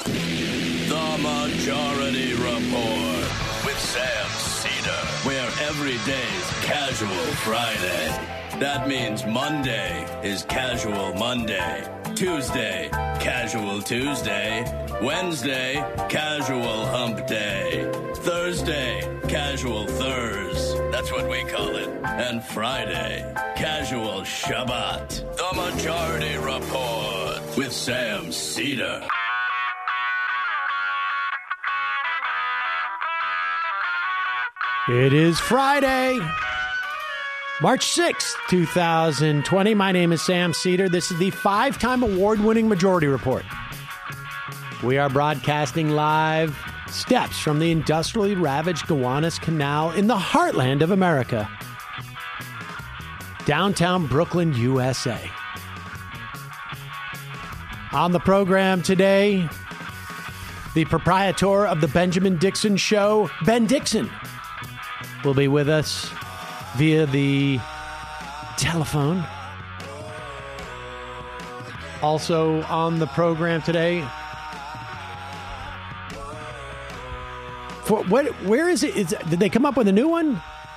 The Majority Report with Sam Cedar, where every day's Casual Friday. That means Monday is Casual Monday, Tuesday, Casual Tuesday, Wednesday, Casual Hump Day, Thursday, Casual Thurs. That's what we call it. And Friday, Casual Shabbat. The Majority Report with Sam Cedar. It is Friday, March 6th, 2020. My name is Sam Cedar. This is the 5-time award-winning Majority Report. We are broadcasting live steps from the industrially ravaged Gowanus Canal in the heartland of America, downtown Brooklyn, USA. On the program today, the proprietor of the Benjamin Dixon Show, Ben Dixon, will be with us via the telephone. Also on the program today, where is it? Did they come up with a new one?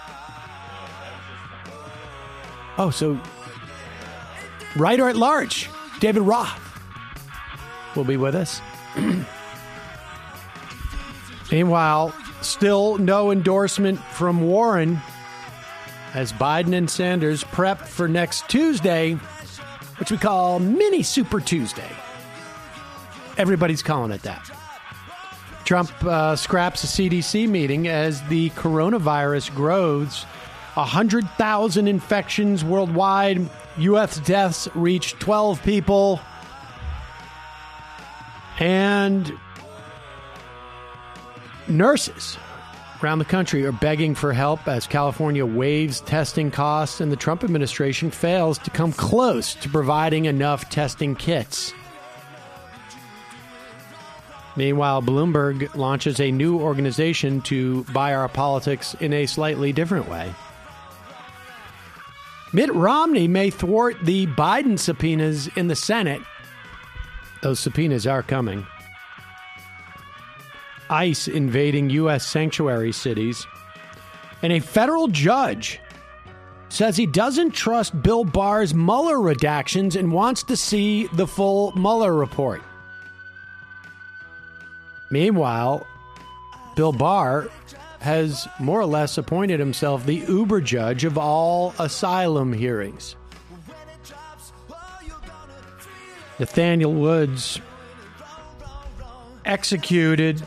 Oh, so writer at large, David Roth, will be with us. Meanwhile, still no endorsement from Warren as Biden and Sanders prep for next Tuesday, which we call Mini Super Tuesday. Everybody's calling it that. Trump scraps a CDC meeting as the coronavirus grows. 100,000 infections worldwide. U.S. deaths reach 12 people. And nurses around the country are begging for help as California waives testing costs and the Trump administration fails to come close to providing enough testing kits. Meanwhile, Bloomberg launches a new organization to buy our politics in a slightly different way. Mitt Romney may thwart the Biden subpoenas in the Senate. Those subpoenas are coming. ICE invading U.S. sanctuary cities. And a federal judge says he doesn't trust Bill Barr's Mueller redactions and wants to see the full Mueller report. Meanwhile, Bill Barr has more or less appointed himself the uber judge of all asylum hearings. Nathaniel Woods executed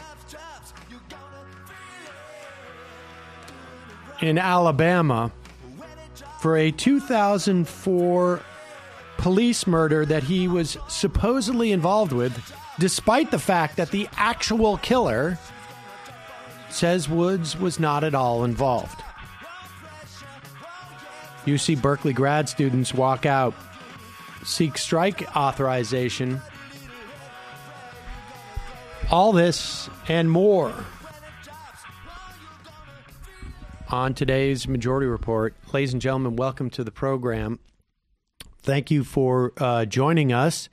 in Alabama for a 2004 police murder that he was supposedly involved with, despite the fact that the actual killer says Woods was not at all involved. UC Berkeley grad students walk out, seek strike authorization. All this and more on today's Majority Report. Ladies and gentlemen, welcome to the program. Thank you for joining us.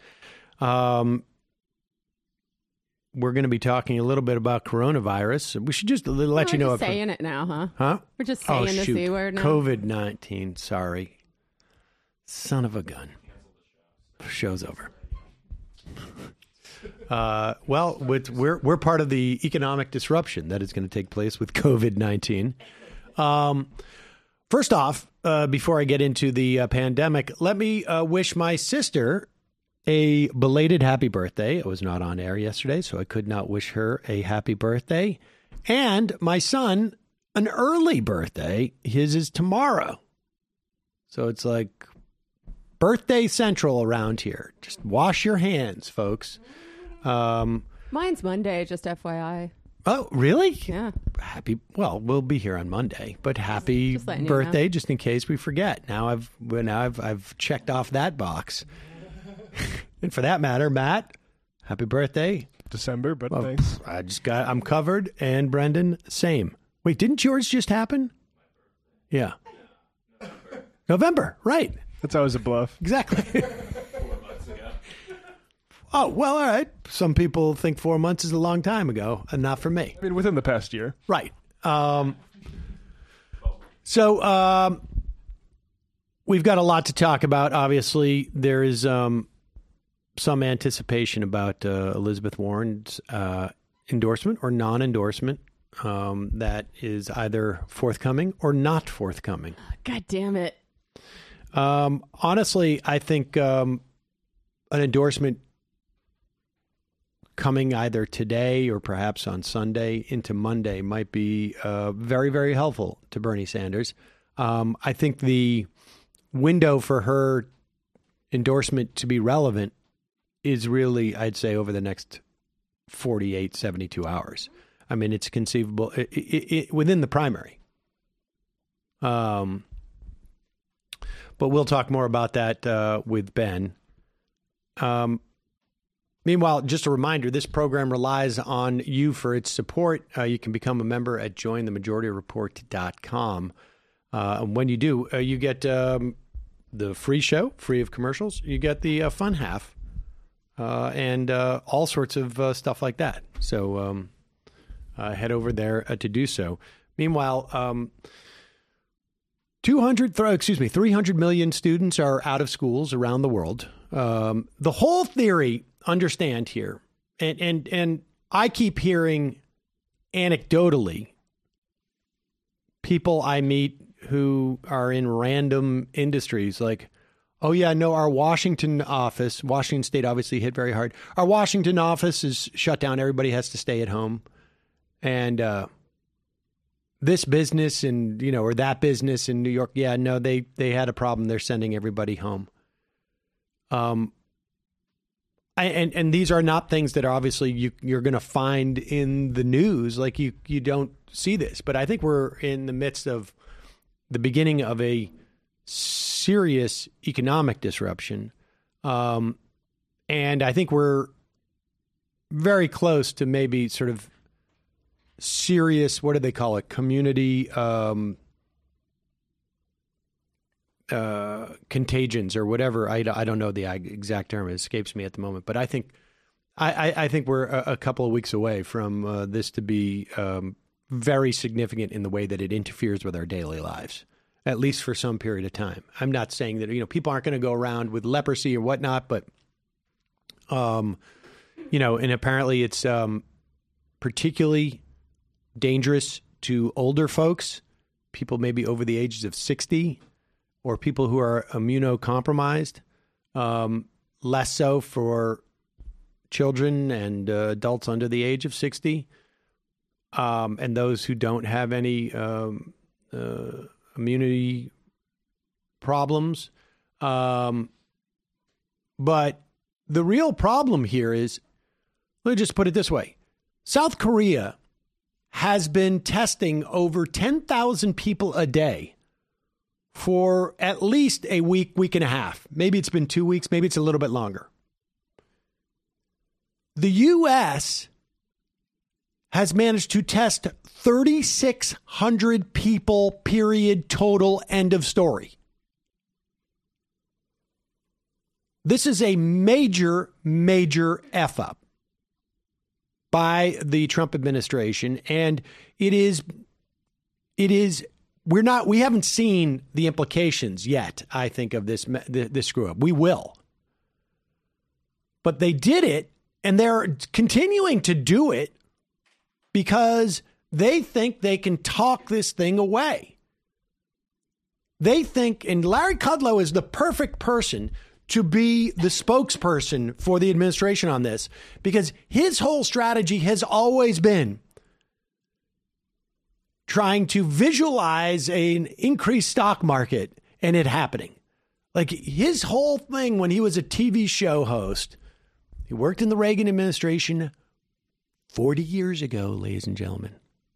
We're going to be talking a little bit about coronavirus. We should just let you know. We're just saying it now, huh? Huh? We're just saying the C word now. COVID-19. Sorry. Son of a gun. Show's over. Well, we're part of the economic disruption that is going to take place with COVID-19. First off, before I get into the pandemic, let me wish my sister a belated happy birthday. I was not on air yesterday, so I could not wish her a happy birthday. And my son, an early birthday. His is tomorrow. So it's like birthday central around here. Just wash your hands, folks. Mine's Monday, just FYI. Oh, really? Yeah. Well, we'll be here on Monday, but happy just birthday, you know. just in case we forget. Now I've checked off that box. And for that matter, Matt, happy birthday. December, but thanks. I'm covered, and Brendan, same. Wait, didn't yours just happen? Yeah. November, right. That's always a bluff. Exactly. 4 months ago. Oh, well, all right. Some people think 4 months is a long time ago, and not for me. I mean, within the past year. Right. So we've got a lot to talk about. Obviously, there is some anticipation about Elizabeth Warren's endorsement or non-endorsement that is either forthcoming or not forthcoming. God damn it. Honestly, I think an endorsement coming either today or perhaps on Sunday into Monday might be very, very helpful to Bernie Sanders. I think the window for her endorsement to be relevant is really, I'd say, over the next 48, 72 hours. I mean, it's conceivable within the primary. But we'll talk more about that with Ben. Meanwhile, just a reminder, this program relies on you for its support. You can become a member at jointhemajorityReport.com. And when you do, you get the free show, free of commercials. You get the fun half and all sorts of stuff like that. So head over there to do so. Meanwhile, 300 million students are out of schools around the world. The whole theory, understand here, and I keep hearing anecdotally people I meet who are in random industries like, oh yeah, no, our Washington State obviously hit very hard. Our Washington office is shut down. Everybody has to stay at home. And this business and, or that business in New York, yeah, no, they had a problem. They're sending everybody home. And these are not things that are obviously you're going to find in the news. Like you don't see this, but I think we're in the midst of the beginning of a serious economic disruption. And I think we're very close to maybe sort of serious, what do they call it? Community contagions or whatever. I don't know the exact term. It escapes me at the moment. But I think we're a couple of weeks away from this to be very significant in the way that it interferes with our daily lives, at least for some period of time. I'm not saying that people aren't going to go around with leprosy or whatnot, but and apparently it's particularly dangerous to older folks, people maybe over the ages of 60. Or people who are immunocompromised, less so for children and adults under the age of 60, and those who don't have any immunity problems. But the real problem here is, let me just put it this way. South Korea has been testing over 10,000 people a day for at least a week and a half. Maybe it's been 2 weeks. Maybe it's a little bit longer. The U.S. has managed to test 3,600 people, period, total, end of story. This is a major, major F-up by the Trump administration. And we haven't seen the implications yet, I think, of this screw up. We will. But they did it, and they're continuing to do it because they think they can talk this thing away. They think, and Larry Kudlow is the perfect person to be the spokesperson for the administration on this, because his whole strategy has always been trying to visualize an increased stock market and it happening. Like his whole thing when he was a TV show host, he worked in the Reagan administration 40 years ago, ladies and gentlemen.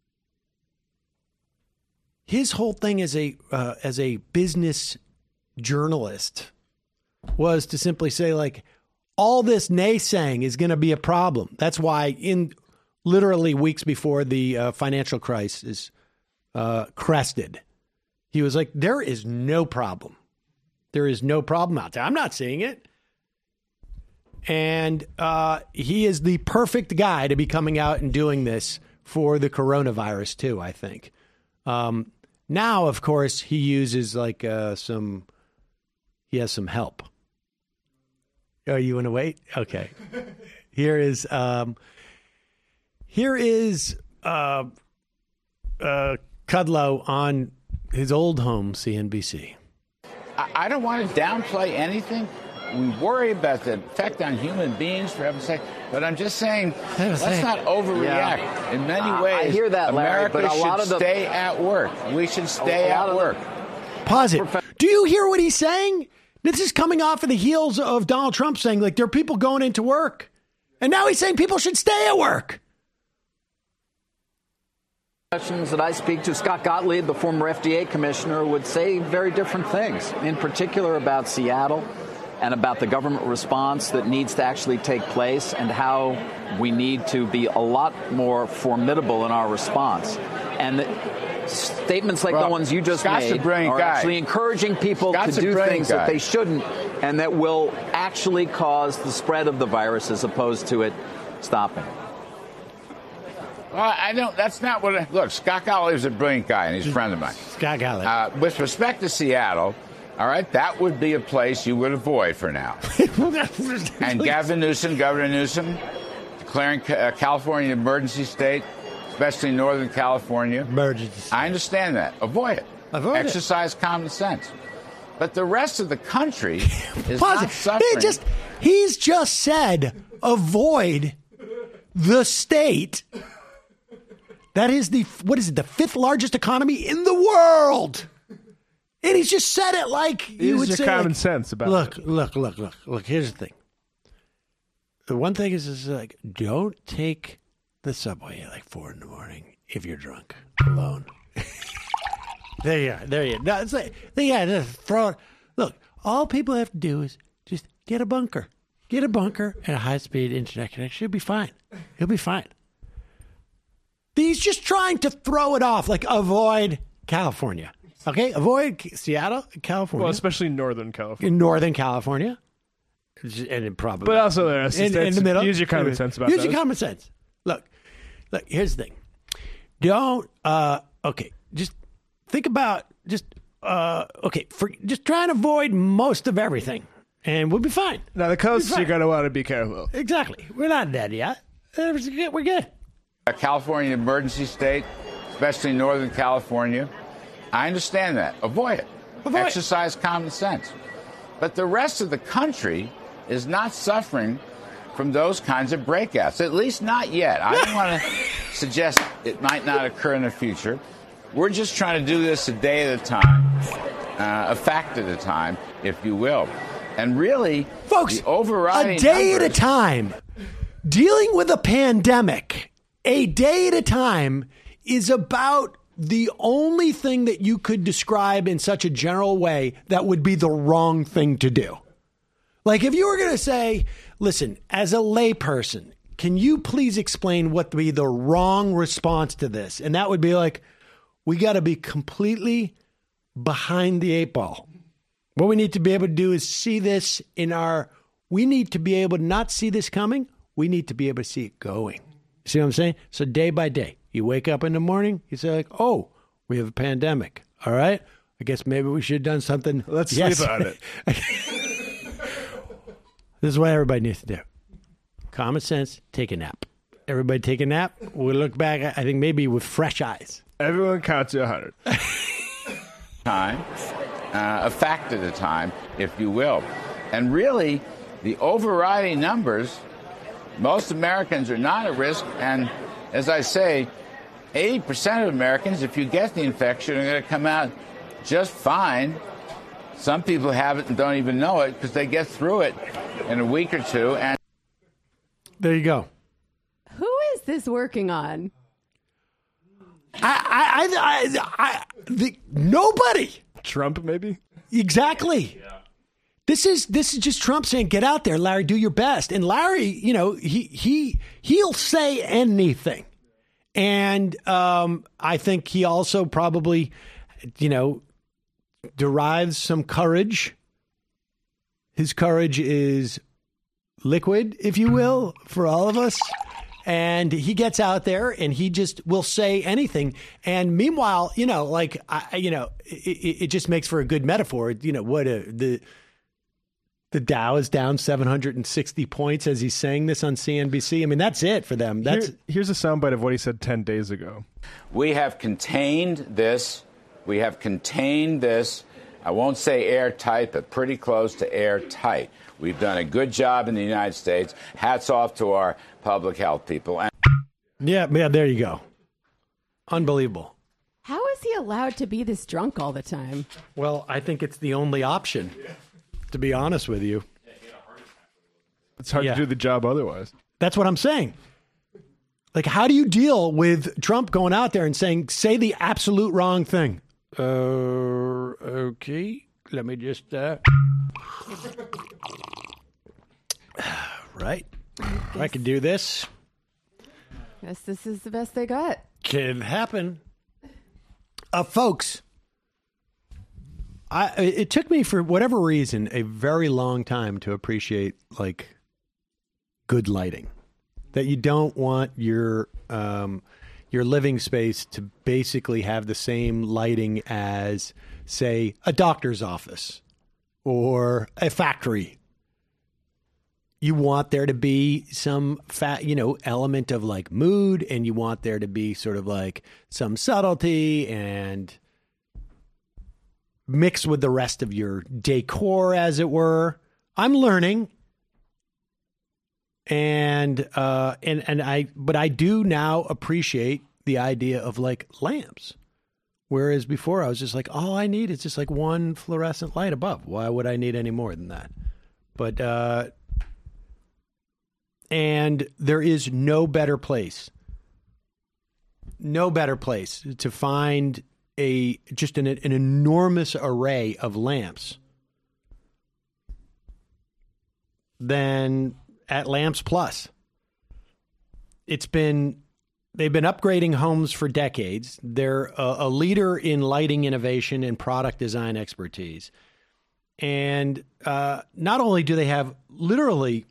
His whole thing as a business journalist was to simply say, like, all this naysaying is going to be a problem. That's why in literally weeks before the financial crisis crested, he was like, there is no problem. There is no problem out there. I'm not seeing it. And he is the perfect guy to be coming out and doing this for the coronavirus, too, I think. Now, of course, he uses like he has some help. Oh, you want to wait? Okay. Here is Kudlow on his old home, CNBC. I don't want to downplay anything. We worry about the effect on human beings, for heaven's sake. But I'm just saying, let's not overreact. Yeah. In many ways, I hear that, Larry, America should stay at work. We should stay at work. Pause it. Do you hear what he's saying? This is coming off of the heels of Donald Trump saying, like, there are people going into work. And now he's saying people should stay at work. That I speak to, Scott Gottlieb, the former FDA commissioner, would say very different things, in particular about Seattle and about the government response that needs to actually take place and how we need to be a lot more formidable in our response. And statements like the ones you just made are actually encouraging people to do things that they shouldn't and that will actually cause the spread of the virus as opposed to it stopping. Well, I don't. That's not what. Look, Scott Gottlieb's a brilliant guy, and he's a friend of mine. Scott Gottlieb. With respect to Seattle, all right, that would be a place you would avoid for now. And Governor Newsom, declaring California an emergency state, especially Northern California. Emergency. I understand that. Avoid it. Exercise common sense. But the rest of the country is not suffering. He's just said avoid the state. That is the fifth largest economy in the world. And he's just said it like you would say. Common sense about it. Look, here's the thing. The one thing is like, don't take the subway at like 4 a.m. if you're drunk alone. There you are. No, it's like, just throw it. Look, all people have to do is just get a bunker. Get a bunker and a high-speed internet connection. It'll be fine. It'll be fine. He's just trying to throw it off, like avoid California. Okay? Avoid Seattle, California. Well, especially Northern California. In Northern California. And probably. But also in the middle. Use your common sense about that. Use your common sense. Look, here's the thing. Just think about, just try and avoid most of everything. And we'll be fine. Now, the coast, you're going to want to be careful. Exactly. We're not dead yet. We're good. California emergency state, especially Northern California. I understand that. Avoid it. Exercise common sense. But the rest of the country is not suffering from those kinds of breakouts, at least not yet. I don't want to suggest it might not occur in the future. We're just trying to do this a day at a time, a fact at a time, if you will. And really, folks, the overriding a day at a time, dealing with a pandemic, a day at a time is about the only thing that you could describe in such a general way that would be the wrong thing to do. Like if you were going to say, listen, as a layperson, can you please explain what would be the wrong response to this? And that would be like, we got to be completely behind the 8 ball. What we need to be able to do is see this we need to be able to not see this coming. We need to be able to see it going. See what I'm saying? So day by day, you wake up in the morning, you say like, oh, we have a pandemic. All right. I guess maybe we should have done something. Let's sleep on it. This is what everybody needs to do. Common sense, take a nap. Everybody take a nap. We'll look back, I think maybe with fresh eyes. Everyone count to 100. Time, a fact at a time, if you will. And really, the overriding numbers, most Americans are not at risk. And as I say, 80% of Americans, if you get the infection, are going to come out just fine. Some people have it and don't even know it because they get through it in a week or two. And there you go. Who is this working on? Nobody. Trump, maybe? Exactly. Yeah. This is just Trump saying, get out there, Larry, do your best. And Larry, he'll say anything. And I think he also probably, derives some courage. His courage is liquid, if you will, for all of us. And he gets out there and he just will say anything. And meanwhile, it just makes for a good metaphor. The Dow is down 760 points as he's saying this on CNBC. I mean, that's it for them. Here's a soundbite of what he said 10 days ago. We have contained this. I won't say airtight, but pretty close to airtight. We've done a good job in the United States. Hats off to our public health people. Yeah, there you go. Unbelievable. How is he allowed to be this drunk all the time? Well, I think it's the only option, to be honest with you. It's hard to do the job otherwise. That's what I'm saying. Like, how do you deal with Trump going out there and say the absolute wrong thing? Okay. Let me just, right. I can do this. Guess this is the best they got. Can happen. Folks, it took me, for whatever reason, a very long time to appreciate, like, good lighting. That you don't want your living space to basically have the same lighting as, say, a doctor's office or a factory. You want there to be some element of like mood, and you want there to be sort of like some subtlety and mixed with the rest of your decor, as it were. I'm learning. But I do now appreciate the idea of like lamps. Whereas before I was just like, all I need is just like one fluorescent light above. Why would I need any more than that? But, and there is no better place to find an enormous array of lamps than at Lamps Plus. They've been upgrading homes for decades. They're a leader in lighting innovation and product design expertise. And not only do they have literally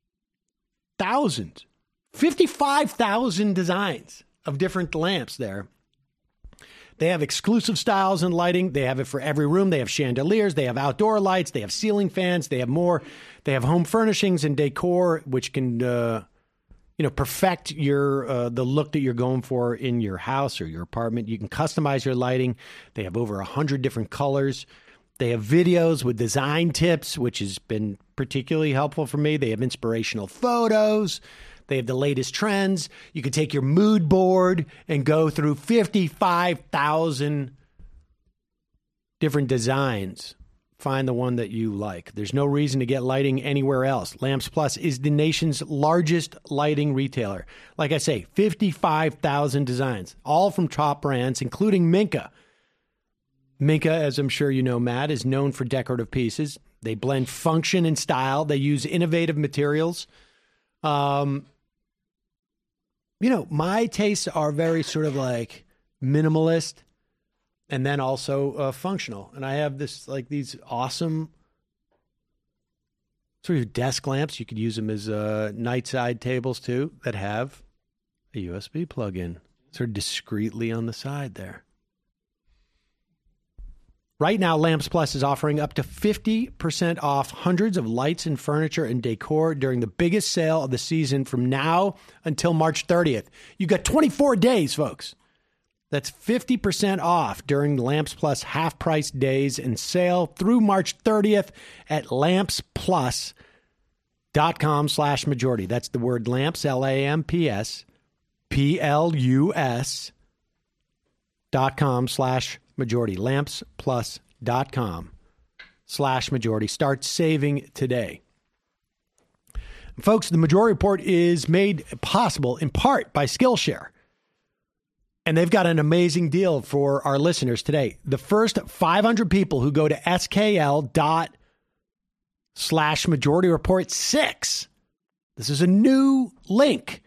55,000 designs of different lamps there. They have exclusive styles and lighting. They have it for every room. They have chandeliers. They have outdoor lights. They have ceiling fans. They have more. They have home furnishings and decor, which can, perfect the look that you're going for in your house or your apartment. You can customize your lighting. They have over 100 different colors. They have videos with design tips, which has been particularly helpful for me. They have inspirational photos. They have the latest trends. You can take your mood board and go through 55,000 different designs. Find the one that you like. There's no reason to get lighting anywhere else. Lamps Plus is the nation's largest lighting retailer. Like I say, 55,000 designs, all from top brands, including Minka. Minka, as I'm sure you know, Matt, is known for decorative pieces. They blend function and style. They use innovative materials. My tastes are very sort of like minimalist and then also functional. And I have these awesome sort of desk lamps. You could use them as nightside tables too, that have a USB plug-in sort of discreetly on the side there. Right now, Lamps Plus is offering up to 50% off hundreds of lights and furniture and decor during the biggest sale of the season from now until March 30th. You got 24 days, folks. That's 50% off during Lamps Plus half-price days and sale through March 30th at lampsplus.com/majority. That's the word lamps, LAMPS, PLUS.com/majority. lampsplus.com/majority. Start saving today. Folks, the Majority Report is made possible in part by Skillshare. And they've got an amazing deal for our listeners today. The first 500 people who go to skl./Majority Report 6. This is a new link.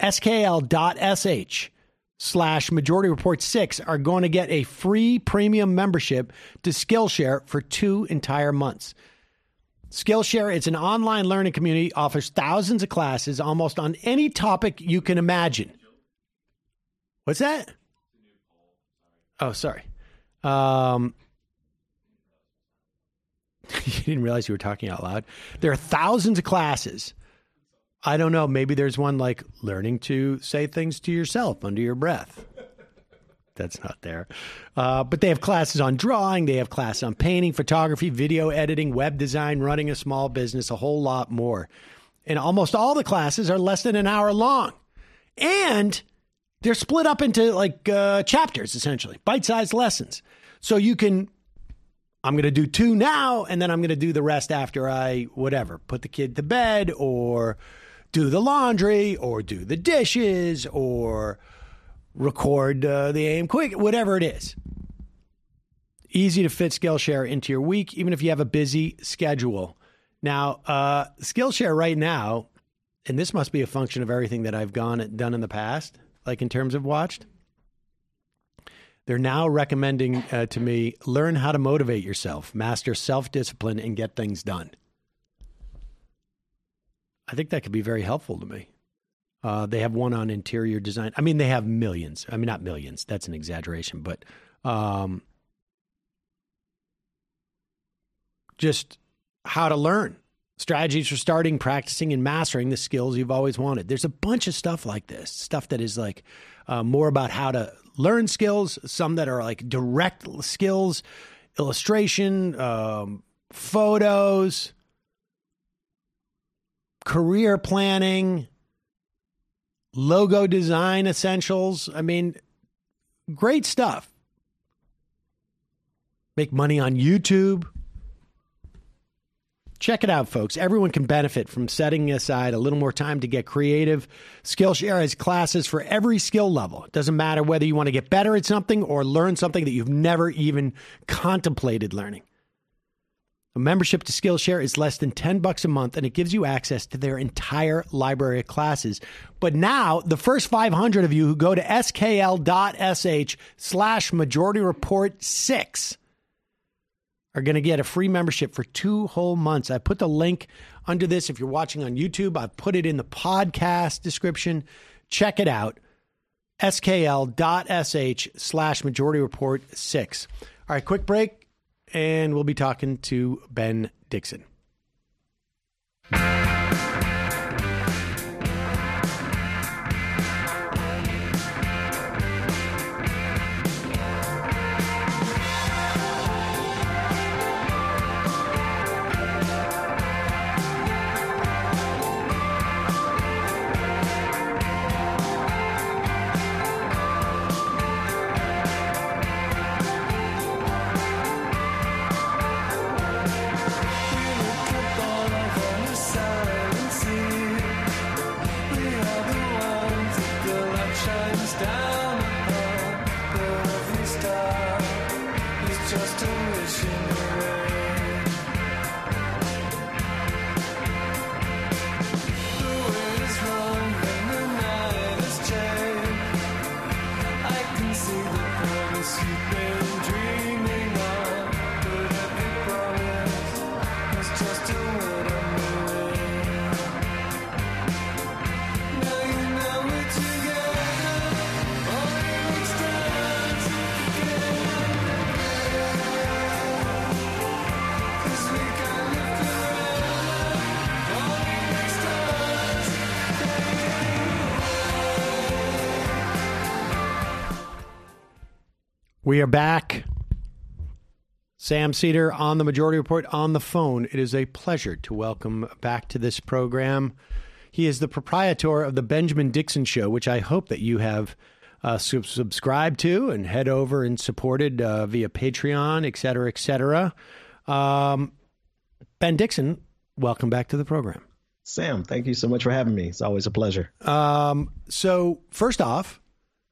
skl.sh/Majority Report 6 are going to get a free premium membership to Skillshare for 2 entire months. Skillshare, it's an online learning community, offers thousands of classes almost on any topic you can imagine. What's that? Oh, sorry. You didn't realize you were talking out loud. There are thousands of classes. I don't know. Maybe there's one like learning to say things to yourself under your breath. That's not there. But they have classes on drawing. They have classes on painting, photography, video editing, web design, running a small business, a whole lot more. And almost all the classes are less than an hour long. And they're split up into like chapters, essentially, bite-sized lessons. So you can, I'm going to do 2 now, and then I'm going to do the rest after I, whatever, put the kid to bed or do the laundry or do the dishes or record the AM quick, whatever it is. Easy to fit Skillshare into your week, even if you have a busy schedule. Now, Skillshare right now, and this must be a function of everything that I've done in the past, like in terms of watched, they're now recommending to me, learn how to motivate yourself, master self-discipline, and get things done. I think that could be very helpful to me. They have one on interior design. I mean, they have millions. I mean, not millions. That's an exaggeration, but just how to learn. Strategies for starting, practicing, and mastering the skills you've always wanted. There's a bunch of stuff like this, stuff that is like more about how to learn skills, some that are like direct skills, illustration, photos, career planning, logo design essentials. I mean, great stuff. Make money on YouTube. Check it out, folks. Everyone can benefit from setting aside a little more time to get creative. Skillshare has classes for every skill level. It doesn't matter whether you want to get better at something or learn something that you've never even contemplated learning. A membership to Skillshare is less than $10 a month, and it gives you access to their entire library of classes. But now, the first 500 of you who go to skl.sh/MajorityReport6 are going to get a free membership for 2 whole months. I put the link under this. If you're watching on YouTube, I've put it in the podcast description. Check it out. skl.sh/MajorityReport6. All right, quick break, and we'll be talking to Ben Dixon. We are back. Sam Seder on the Majority Report on the phone. It is a pleasure to welcome back to this program. He is the proprietor of the Benjamin Dixon Show, which I hope that you have subscribed to and head over and supported via Patreon, et cetera, et cetera. Ben Dixon, welcome back to the program. Sam, thank you so much for having me. It's always a pleasure. So first off,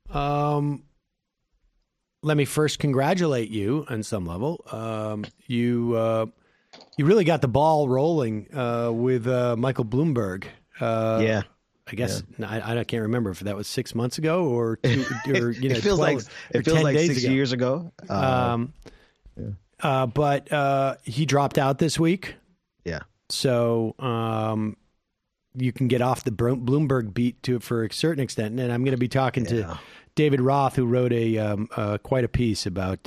let me first congratulate you on some level. You really got the ball rolling with Michael Bloomberg. Yeah. I guess I can't remember if that was 6 months ago or two, or it feels 12, it feels like 6 ago. years ago. But he dropped out this week. Yeah. So you can get off the Bloomberg beat for a certain extent. And I'm going to be talking to David Roth, who wrote quite a piece about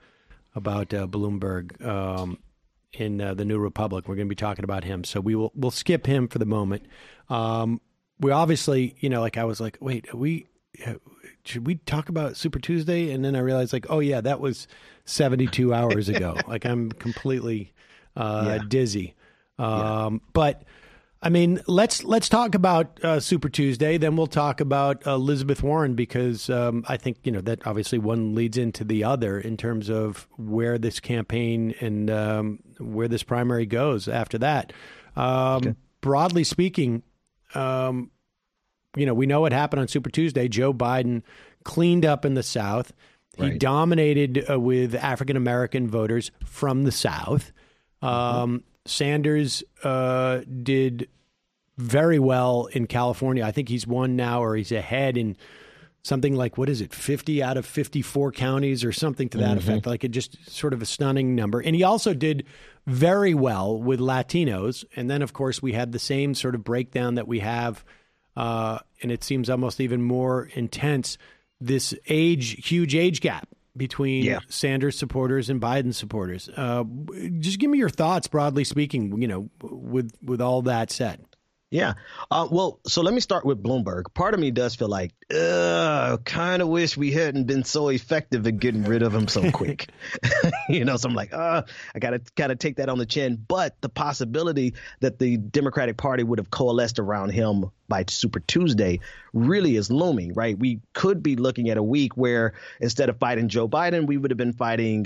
Bloomberg in the New Republic. We're going to be talking about him. So we'll skip him for the moment. We obviously, I was like, wait, should we talk about Super Tuesday? And then I realized, oh yeah, that was 72 hours ago. I'm completely dizzy. But I mean, let's talk about Super Tuesday. Then we'll talk about Elizabeth Warren, because I think that obviously one leads into the other in terms of where this campaign and where this primary goes after that. Broadly speaking, we know what happened on Super Tuesday. Joe Biden cleaned up in the South. He dominated with African American voters from the South. Sanders did very well in California. I think he's won now, or he's ahead in something like, 50 out of 54 counties or something to that effect. It just sort of a stunning number. And he also did very well with Latinos. And then, of course, we had the same sort of breakdown that we have, and it seems almost even more intense, this huge age gap between Sanders supporters and Biden supporters. Just give me your thoughts, broadly speaking, with all that said. Yeah. So let me start with Bloomberg. Part of me does feel like, kind of wish we hadn't been so effective at getting rid of him so quick. So I'm like, I gotta take that on the chin. But the possibility that the Democratic Party would have coalesced around him by Super Tuesday really is looming, right? We could be looking at a week where instead of fighting Joe Biden, we would have been fighting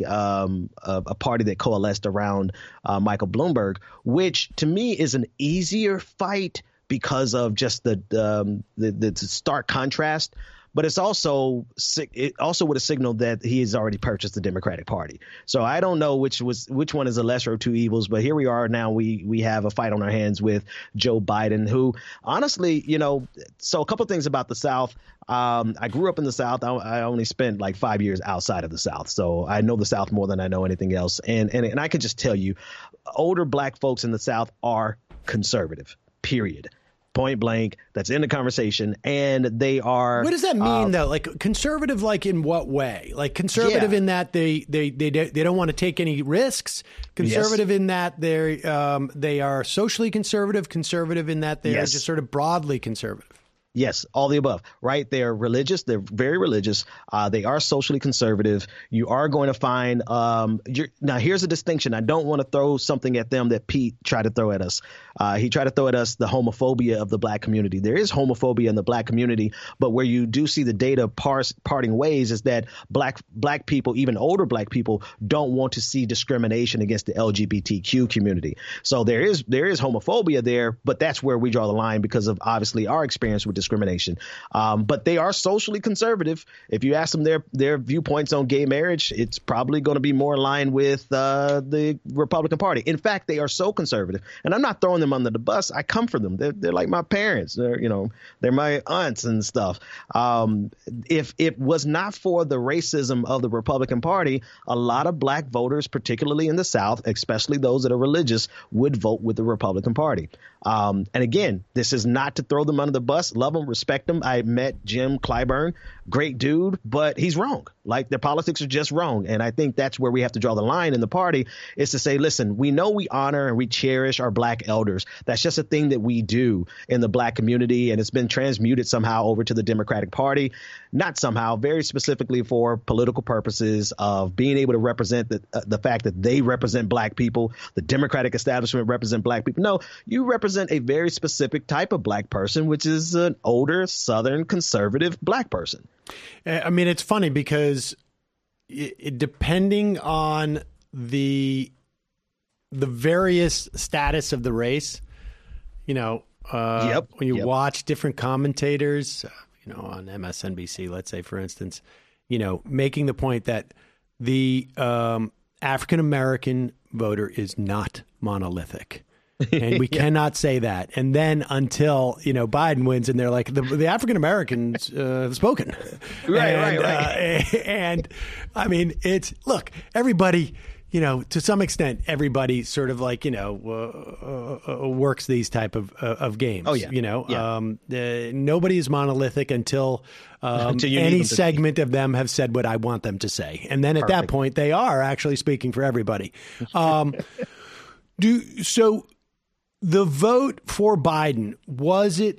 a party that coalesced around Michael Bloomberg, which to me is an easier fight because of just the stark contrast. But it also would have signaled that he has already purchased the Democratic Party. So I don't know which one is the lesser of two evils. But here we are now. We have a fight on our hands with Joe Biden, who honestly, so a couple of things about the South. I grew up in the South. I only spent 5 years outside of the South. So I know the South more than I know anything else. And I can just tell you, older black folks in the South are conservative, period. Point blank. That's in the conversation. And they are. What does that mean, though? Conservative, in what way? Conservative in that they don't want to take any risks. Conservative in that they are socially conservative. Conservative in that they are just sort of broadly conservative. Yes, all the above, right? They're religious. They're very religious. They are socially conservative. You are going to find now here's a distinction. I don't want to throw something at them that Pete tried to throw at us. He tried to throw at us the homophobia of the black community. There is homophobia in the black community, but where you do see the data parting ways is that black people, even older black people, don't want to see discrimination against the LGBTQ community. So there is homophobia there, but that's where we draw the line because of obviously our experience with discrimination. But they are socially conservative. If you ask them their viewpoints on gay marriage, it's probably going to be more in line with the Republican Party. In fact, they are so conservative, and I'm not throwing them under the bus. I come for them. They're like my parents. They're my aunts and stuff. If it was not for the racism of the Republican Party, a lot of black voters, particularly in the South, especially those that are religious, would vote with the Republican Party. And again, this is not to throw them under the bus. Love them, respect them. I met Jim Clyburn, great dude, but he's wrong. Their politics are just wrong. And I think that's where we have to draw the line in the party, is to say, listen, we know we honor and we cherish our black elders. That's just a thing that we do in the black community. And it's been transmuted somehow over to the Democratic Party. Not somehow, very specifically for political purposes of being able to represent the fact that they represent black people. The Democratic establishment represent black people. No, you represent a very specific type of black person, which is an older Southern conservative black person. I mean, it's funny because depending on the various status of the race, when you watch different commentators, on MSNBC, let's say, for instance, making the point that the African-American voter is not monolithic. And we cannot say that. And then until, Biden wins and they're like, the African Americans have spoken. Right. And I mean, look, everybody, to some extent, everybody sort of like, works these type of games. Oh, yeah. Nobody is monolithic until any segment of them have said what I want them to say. And then at that point, they are actually speaking for everybody. So the vote for Biden, was it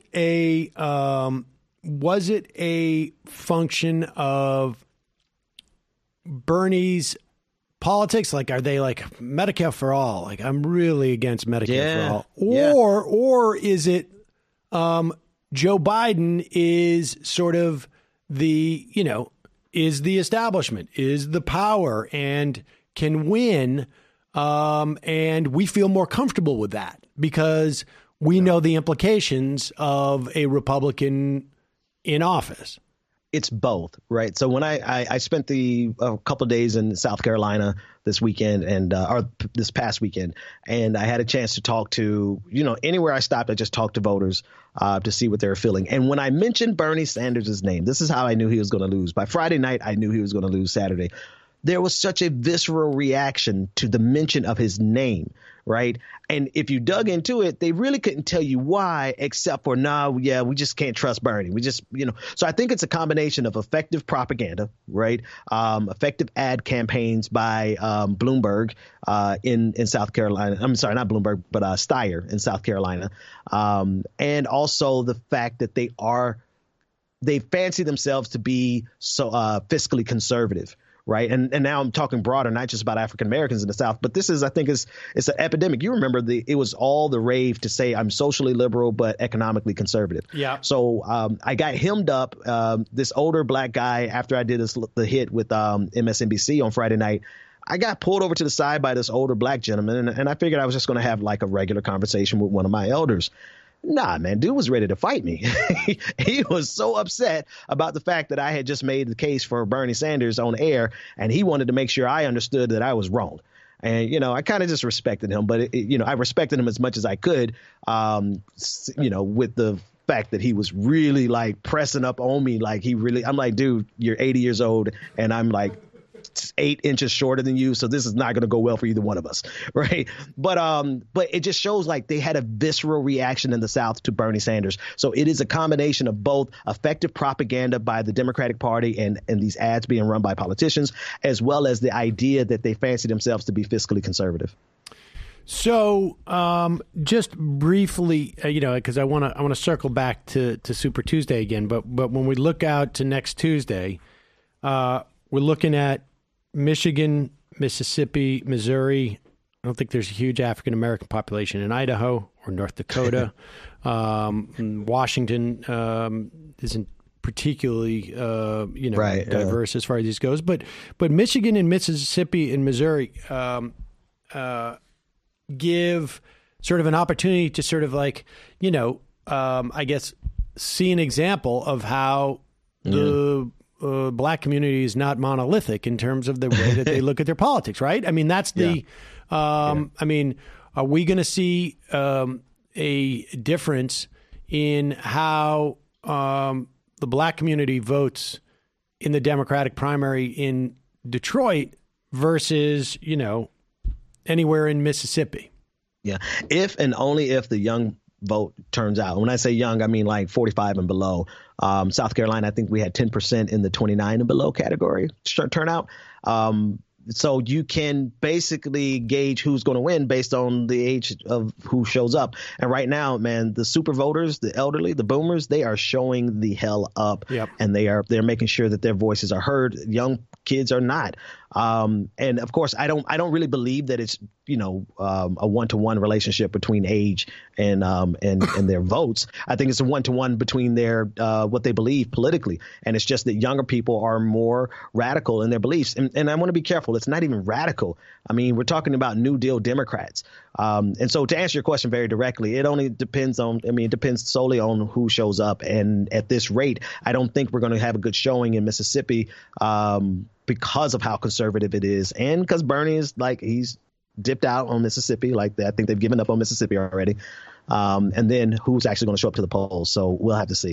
a function of Bernie's politics? Like, are they like Medicare for all? Like, I'm really against Medicare for all. Or is it Joe Biden is sort of the, is the establishment, is the power, and can win, and we feel more comfortable with that because we know the implications of a Republican in office. It's both, right? So when I spent a couple of days in South Carolina this weekend or this past weekend, and I had a chance to talk to, anywhere I stopped, I just talked to voters to see what they were feeling. And when I mentioned Bernie Sanders' name, this is how I knew he was going to lose. By Friday night, I knew he was going to lose Saturday. There was such a visceral reaction to the mention of his name, right? And if you dug into it, they really couldn't tell you why, except for, we just can't trust Bernie. We just, So I think it's a combination of effective propaganda, right? Effective ad campaigns by Bloomberg in South Carolina. I'm sorry, not Bloomberg, but Steyer in South Carolina. And also the fact that they fancy themselves to be so fiscally conservative. Right. And now I'm talking broader, not just about African Americans in the South. But this is, I think, it's an epidemic. You remember it was all the rave to say I'm socially liberal, but economically conservative. Yeah. So I got hemmed up. This older black guy, after I did the hit with MSNBC on Friday night, I got pulled over to the side by this older black gentleman. And I figured I was just going to have like a regular conversation with one of my elders. Nah, man, dude was ready to fight me. He was so upset about the fact that I had just made the case for Bernie Sanders on air, and he wanted to make sure I understood that I was wrong. And, I kind of just respected him, but, I respected him as much as I could, with the fact that he was really like pressing up on me. Like I'm like, dude, you're 80 years old, and I'm like 8 inches shorter than you, so this is not going to go well for either one of us, right? But it just shows like they had a visceral reaction in the South to Bernie Sanders. So it is a combination of both effective propaganda by the Democratic Party and these ads being run by politicians, as well as the idea that they fancy themselves to be fiscally conservative. So just briefly, because I want to circle back to Super Tuesday again, but when we look out to next Tuesday, we're looking at Michigan, Mississippi, Missouri. I don't think there's a huge African-American population in Idaho or North Dakota. Washington isn't particularly, diverse as far as this goes. But Michigan and Mississippi and Missouri give sort of an opportunity to sort of like, I guess, see an example of how the black community is not monolithic in terms of the way that they look at their politics, right? I mean, that's the, I mean, are we going to see a difference in how the black community votes in the Democratic primary in Detroit versus, anywhere in Mississippi? Yeah. If and only if the young vote turns out. When I say young, I mean like 45 and below. South Carolina, I think we had 10% in the 29 and below category turnout. So you can basically gauge who's going to win based on the age of who shows up. And right now, man, the super voters, the elderly, the boomers, they are showing the hell up. Yep. And they're making sure that their voices are heard. Young kids are not. And of course, I don't really believe that it's, a one-to-one relationship between age and their votes. I think it's a one-to-one between their what they believe politically. And it's just that younger people are more radical in their beliefs. And I want to be careful. It's not even radical. I mean, we're talking about New Deal Democrats. And so to answer your question very directly, it only depends it depends solely on who shows up. And at this rate, I don't think we're going to have a good showing in Mississippi because of how conservative it is. And because Bernie is he's dipped out on Mississippi. Like I think they've given up on Mississippi already. And then who's actually going to show up to the polls. So we'll have to see.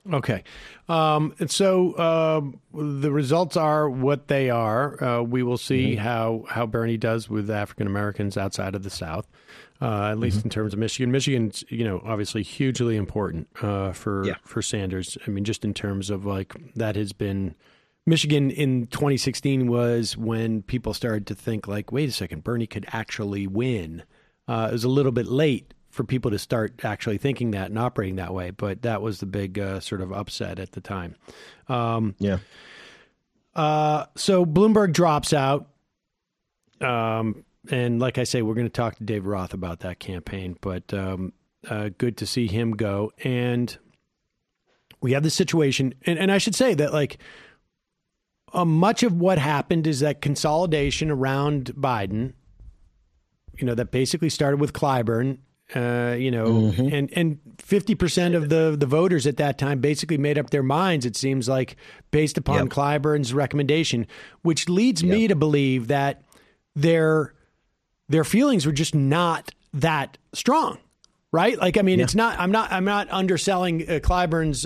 Okay. And so the results are what they are. We will see how Bernie does with African Americans outside of the South, at least in terms of Michigan. Michigan's, obviously hugely important for Sanders. I mean, just in terms of that has been Michigan in 2016 was when people started to think wait a second, Bernie could actually win. It was a little bit late for people to start actually thinking that and operating that way. But that was the big sort of upset at the time. So Bloomberg drops out. And like I say, we're going to talk to Dave Roth about that campaign. But good to see him go. And we have this situation. And I should say that much of what happened is that consolidation around Biden, that basically started with Clyburn. And 50% of the voters at that time basically made up their minds, it seems like, based upon Clyburn's recommendation, which leads me to believe that their feelings were just not that strong, right? It's not, I'm not underselling Clyburn's,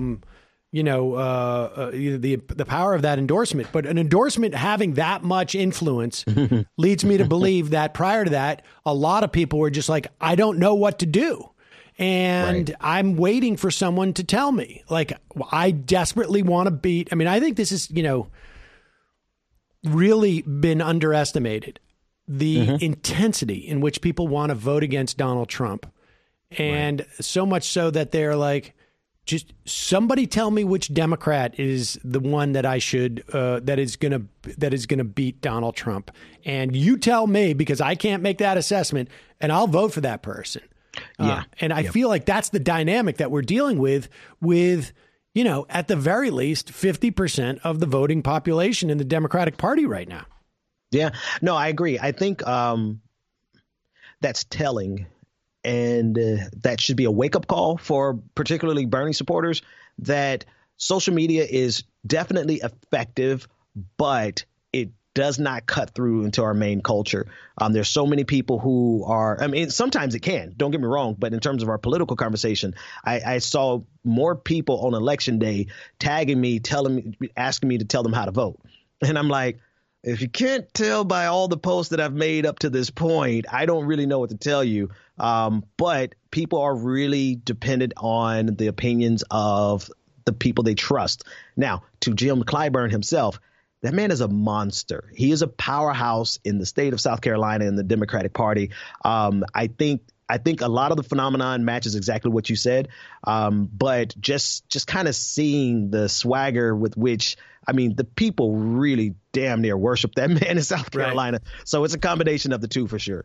the power of that endorsement, but an endorsement having that much influence leads me to believe that prior to that, a lot of people were just I don't know what to do. And I'm waiting for someone to tell me, I desperately want to beat. I think this is, really been underestimated, the intensity in which people want to vote against Donald Trump. And so much so that they're just somebody tell me which Democrat is the one that I should that is gonna beat Donald Trump, and you tell me, because I can't make that assessment, and I'll vote for that person. And I feel like that's the dynamic that we're dealing with at the very least 50% of the voting population in the Democratic Party right now. Yeah, no, I agree. I think that's telling. And that should be a wake-up call for particularly Bernie supporters, that social media is definitely effective, but it does not cut through into our main culture. There's so many people who are, sometimes it can, don't get me wrong, but in terms of our political conversation, I saw more people on election day tagging me, asking me to tell them how to vote. And I'm like, if you can't tell by all the posts that I've made up to this point, I don't really know what to tell you. But people are really dependent on the opinions of the people they trust. Now, to Jim Clyburn himself, that man is a monster. He is a powerhouse in the state of South Carolina in the Democratic Party. I think a lot of the phenomenon matches exactly what you said. But just kind of seeing the swagger with which, the people really damn near worship that man in South Carolina. Right. So it's a combination of the two for sure.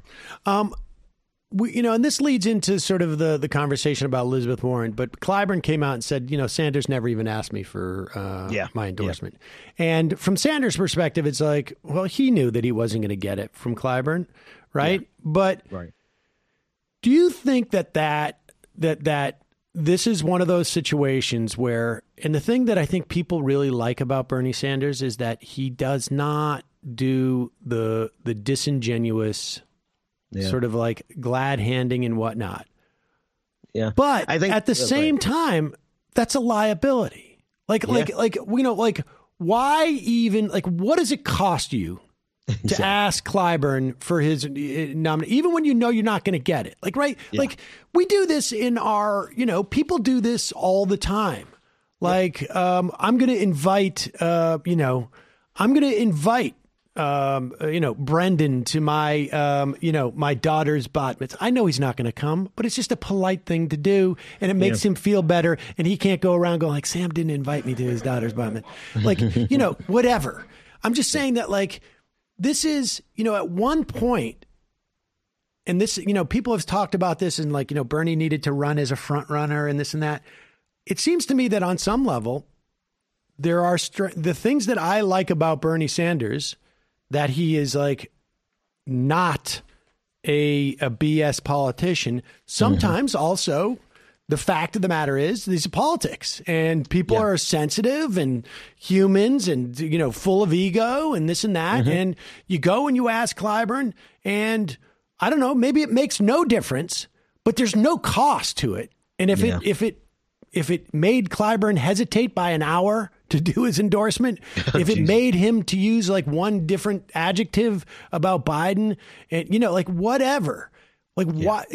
And this leads into sort of the conversation about Elizabeth Warren, but Clyburn came out and said, Sanders never even asked me for my endorsement. Yeah. And from Sanders' perspective, it's he knew that he wasn't going to get it from Clyburn, right? Yeah. But do you think that this is one of those situations where, and the thing that I think people really like about Bernie Sanders is that he does not do the disingenuous sort of glad handing and whatnot. Yeah. But I think at the same time, that's a liability. Why even, what does it cost you to ask Clyburn for his nomination, even when you're not going to get it? We do this in our, people do this all the time. I'm going to invite, Brendan to my, my daughter's bat mitzvah. I know he's not going to come, but it's just a polite thing to do. And it makes him feel better. And he can't go around going Sam didn't invite me to his daughter's bat mitzvah. Whatever. I'm just saying that this is, at one point, and this, people have talked about this and Bernie needed to run as a front runner and this and that. It seems to me that on some level, there are the things that I like about Bernie Sanders, that he is not a BS politician. Sometimes also the fact of the matter is these are politics and people are sensitive and humans and, full of ego and this and that. And you go and you ask Clyburn and I don't know, maybe it makes no difference, but there's no cost to it. And if if it made Clyburn hesitate by an hour to do his endorsement, if it made him to use like one different adjective about Biden, and like whatever, like what,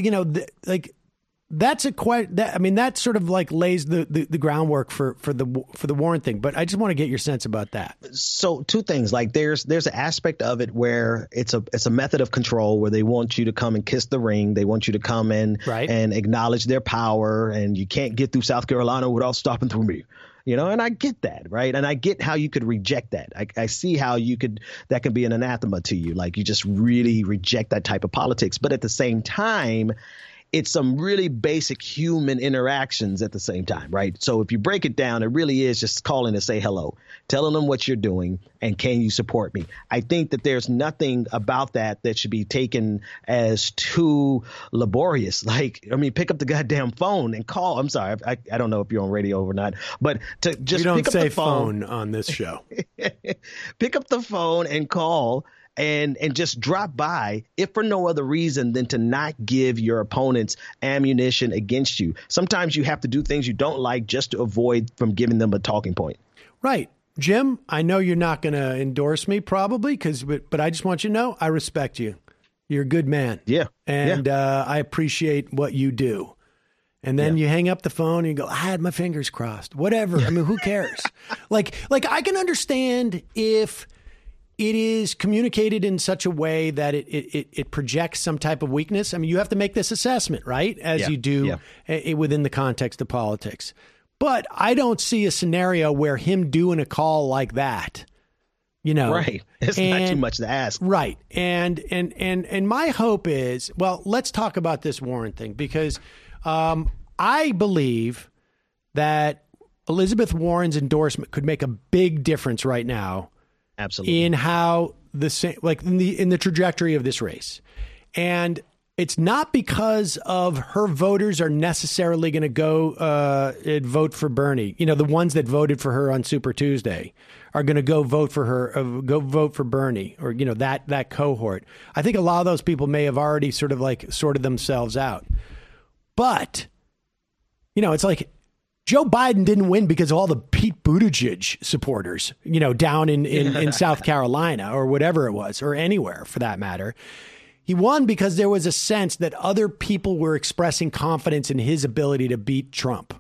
that's that sort of like lays the groundwork for the Warren thing. But I just want to get your sense about that. So two things, like there's an aspect of it where it's a method of control where they want you to come and kiss the ring. They want you to come in and acknowledge their power, and you can't get through South Carolina without stopping through me. And I get that, right? And I get how you could reject that. I see how that can be an anathema to you. Like you just really reject that type of politics. But at the same time, it's some really basic human interactions at the same time, right? So if you break it down, it really is just calling to say hello, telling them what you're doing, and can you support me? I think that there's nothing about that should be taken as too laborious. Like, I mean, pick up the goddamn phone and call. I'm sorry, I don't know if you're on radio or not, but to just pick up the phone. We don't say phone on this show. Pick up the phone and call. And just drop by, if for no other reason than to not give your opponents ammunition against you. Sometimes you have to do things you don't like just to avoid from giving them a talking point. Right. Jim, I know you're not going to endorse me probably, but I just want you to know I respect you. You're a good man. Yeah. And I appreciate what you do. And then you hang up the phone and you go, I had my fingers crossed. Whatever. I mean, who cares? like I can understand if it is communicated in such a way that it projects some type of weakness. I mean, you have to make this assessment, right? As you do within the context of politics. But I don't see a scenario where him doing a call like that, Right. It's not too much to ask. Right. And my hope is, well, let's talk about this Warren thing, because I believe that Elizabeth Warren's endorsement could make a big difference right now. Absolutely. In how in the trajectory of this race. And it's not because of her voters are necessarily going to go and vote for Bernie. The ones that voted for her on Super Tuesday are going to go vote for her, go vote for Bernie, or, that cohort. I think a lot of those people may have already sorted themselves out. But, it's like, Joe Biden didn't win because of all the Pete Buttigieg supporters, down in South Carolina or whatever it was, or anywhere for that matter. He won because there was a sense that other people were expressing confidence in his ability to beat Trump.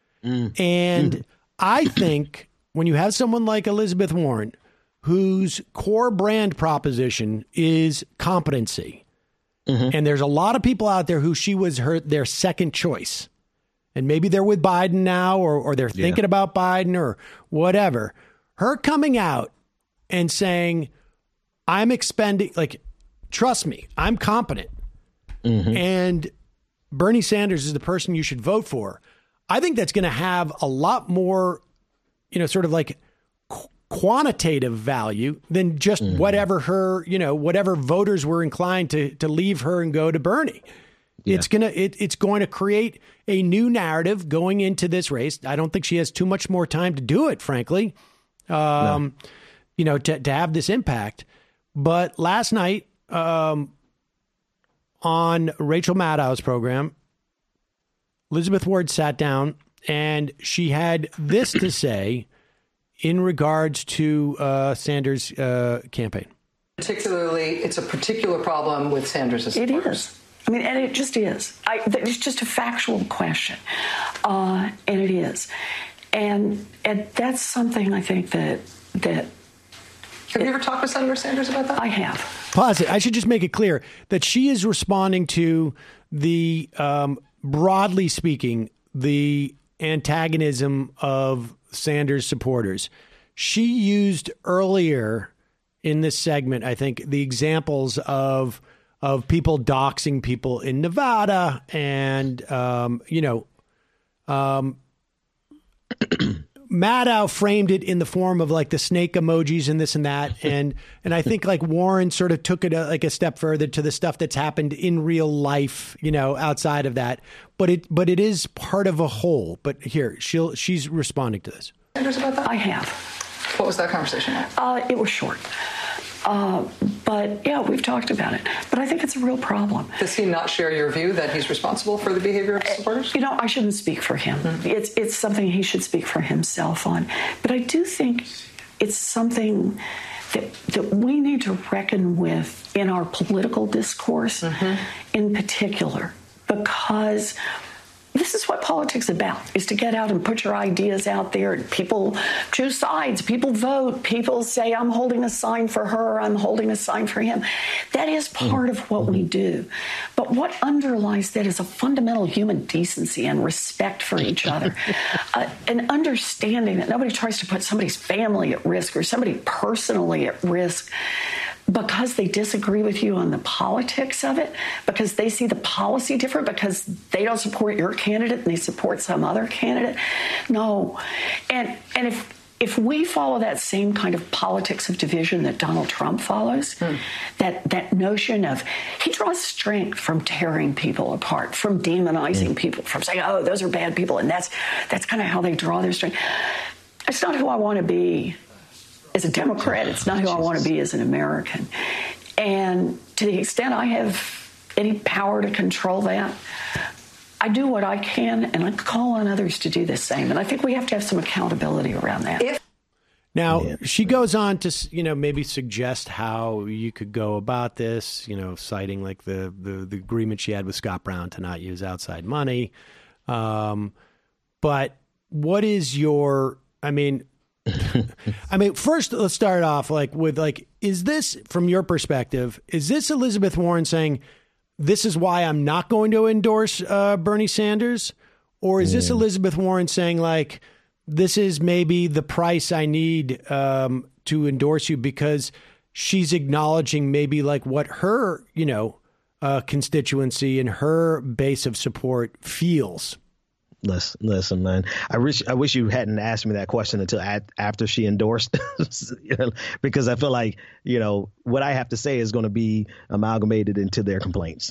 And I think when you have someone like Elizabeth Warren, whose core brand proposition is competency, and there's a lot of people out there who she was their second choice. And maybe they're with Biden now, or they're thinking about Biden or whatever. Her coming out and saying, I'm expending, trust me, I'm competent. And Bernie Sanders is the person you should vote for. I think that's going to have a lot more, sort of like quantitative value than just whatever her, whatever voters were inclined to leave her and go to Bernie. Yeah. It's going to create a new narrative going into this race. I don't think she has too much more time to do it, frankly, to have this impact. But last night on Rachel Maddow's program, Elizabeth Warren sat down and she had this to say in regards to Sanders' campaign. Particularly, it's a particular problem with Sanders' supporters. It is. I mean, and it just is. It's just a factual question, and it is, and that's something I think that. Have you ever talked with Senator Sanders about that? I have. Pause it. I should just make it clear that she is responding to the, broadly speaking, the antagonism of Sanders supporters. She used earlier in this segment, I think, the examples of people doxing people in Nevada and, Maddow framed it in the form of like the snake emojis and this and that. And I think like Warren sort of took it a step further to the stuff that's happened in real life, outside of that. But it is part of a whole. But here, she's responding to this. About that? I have. What was that conversation like? It was short. But yeah, we've talked about it. But I think it's a real problem. Does he not share your view that he's responsible for the behavior of his supporters? You know, I shouldn't speak for him. It's something he should speak for himself on. But I do think it's something that we need to reckon with in our political discourse in particular, because this is what politics is about, is to get out and put your ideas out there. And people choose sides, people vote, people say, I'm holding a sign for her, I'm holding a sign for him. That is part of what we do. But what underlies that is a fundamental human decency and respect for each other. An understanding that nobody tries to put somebody's family at risk or somebody personally at risk because they disagree with you on the politics of it, because they see the policy different, because they don't support your candidate and they support some other candidate. No. And if we follow that same kind of politics of division that Donald Trump follows, that notion of, he draws strength from tearing people apart, from demonizing people, from saying, oh, those are bad people, and that's kind of how they draw their strength. It's not who I want to be as a Democrat. It's not who I want to be as an American. And to the extent I have any power to control that, I do what I can, and I call on others to do the same. And I think we have to have some accountability around that. Now, she goes on to, maybe suggest how you could go about this, citing like the agreement she had with Scott Brown to not use outside money. But what is your, first, let's start off with is this, from your perspective, is this Elizabeth Warren saying, this is why I'm not going to endorse Bernie Sanders? Or is this Elizabeth Warren saying, this is maybe the price I need to endorse you, because she's acknowledging maybe what her, constituency and her base of support feels? Listen, man. I wish you hadn't asked me that question until after she endorsed, because I feel like what I have to say is going to be amalgamated into their complaints.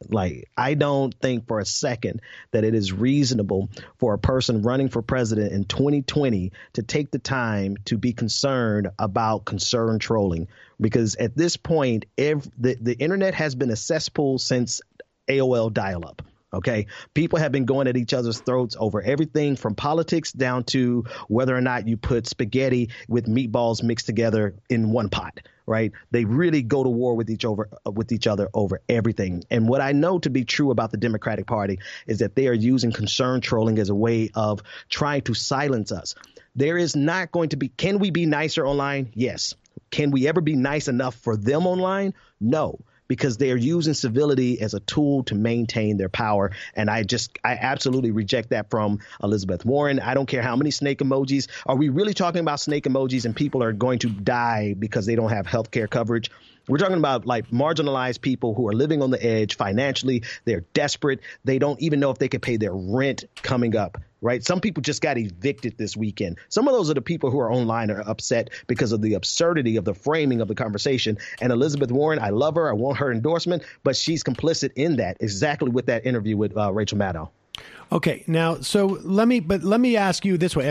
I don't think for a second that it is reasonable for a person running for president in 2020 to take the time to be concerned about concern trolling, because at this point, the internet has been a cesspool since AOL dial-up. OK, people have been going at each other's throats over everything from politics down to whether or not you put spaghetti with meatballs mixed together in one pot. Right. They really go to war with each other over everything. And what I know to be true about the Democratic Party is that they are using concern trolling as a way of trying to silence us. There is not going to be. Can we be nicer online? Yes. Can we ever be nice enough for them online? No. Because they are using civility as a tool to maintain their power. And I absolutely reject that from Elizabeth Warren. I don't care how many snake emojis. Are we really talking about snake emojis and people are going to die because they don't have health care coverage? We're talking about marginalized people who are living on the edge financially. They're desperate. They don't even know if they could pay their rent coming up. Right. Some people just got evicted this weekend. Some of those are the people who are online are upset because of the absurdity of the framing of the conversation. And Elizabeth Warren, I love her. I want her endorsement, but she's complicit in that, exactly with that interview with Rachel Maddow. OK, now, so let me ask you this way.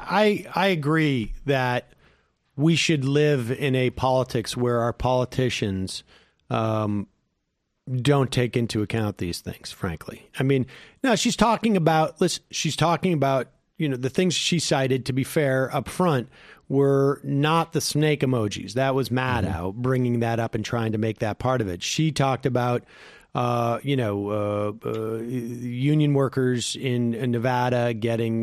I agree that we should live in a politics where our politicians don't take into account these things, frankly. No, she's talking about, the things she cited, to be fair, up front, were not the snake emojis. That was Maddow bringing that up and trying to make that part of it. She talked about, union workers in Nevada getting,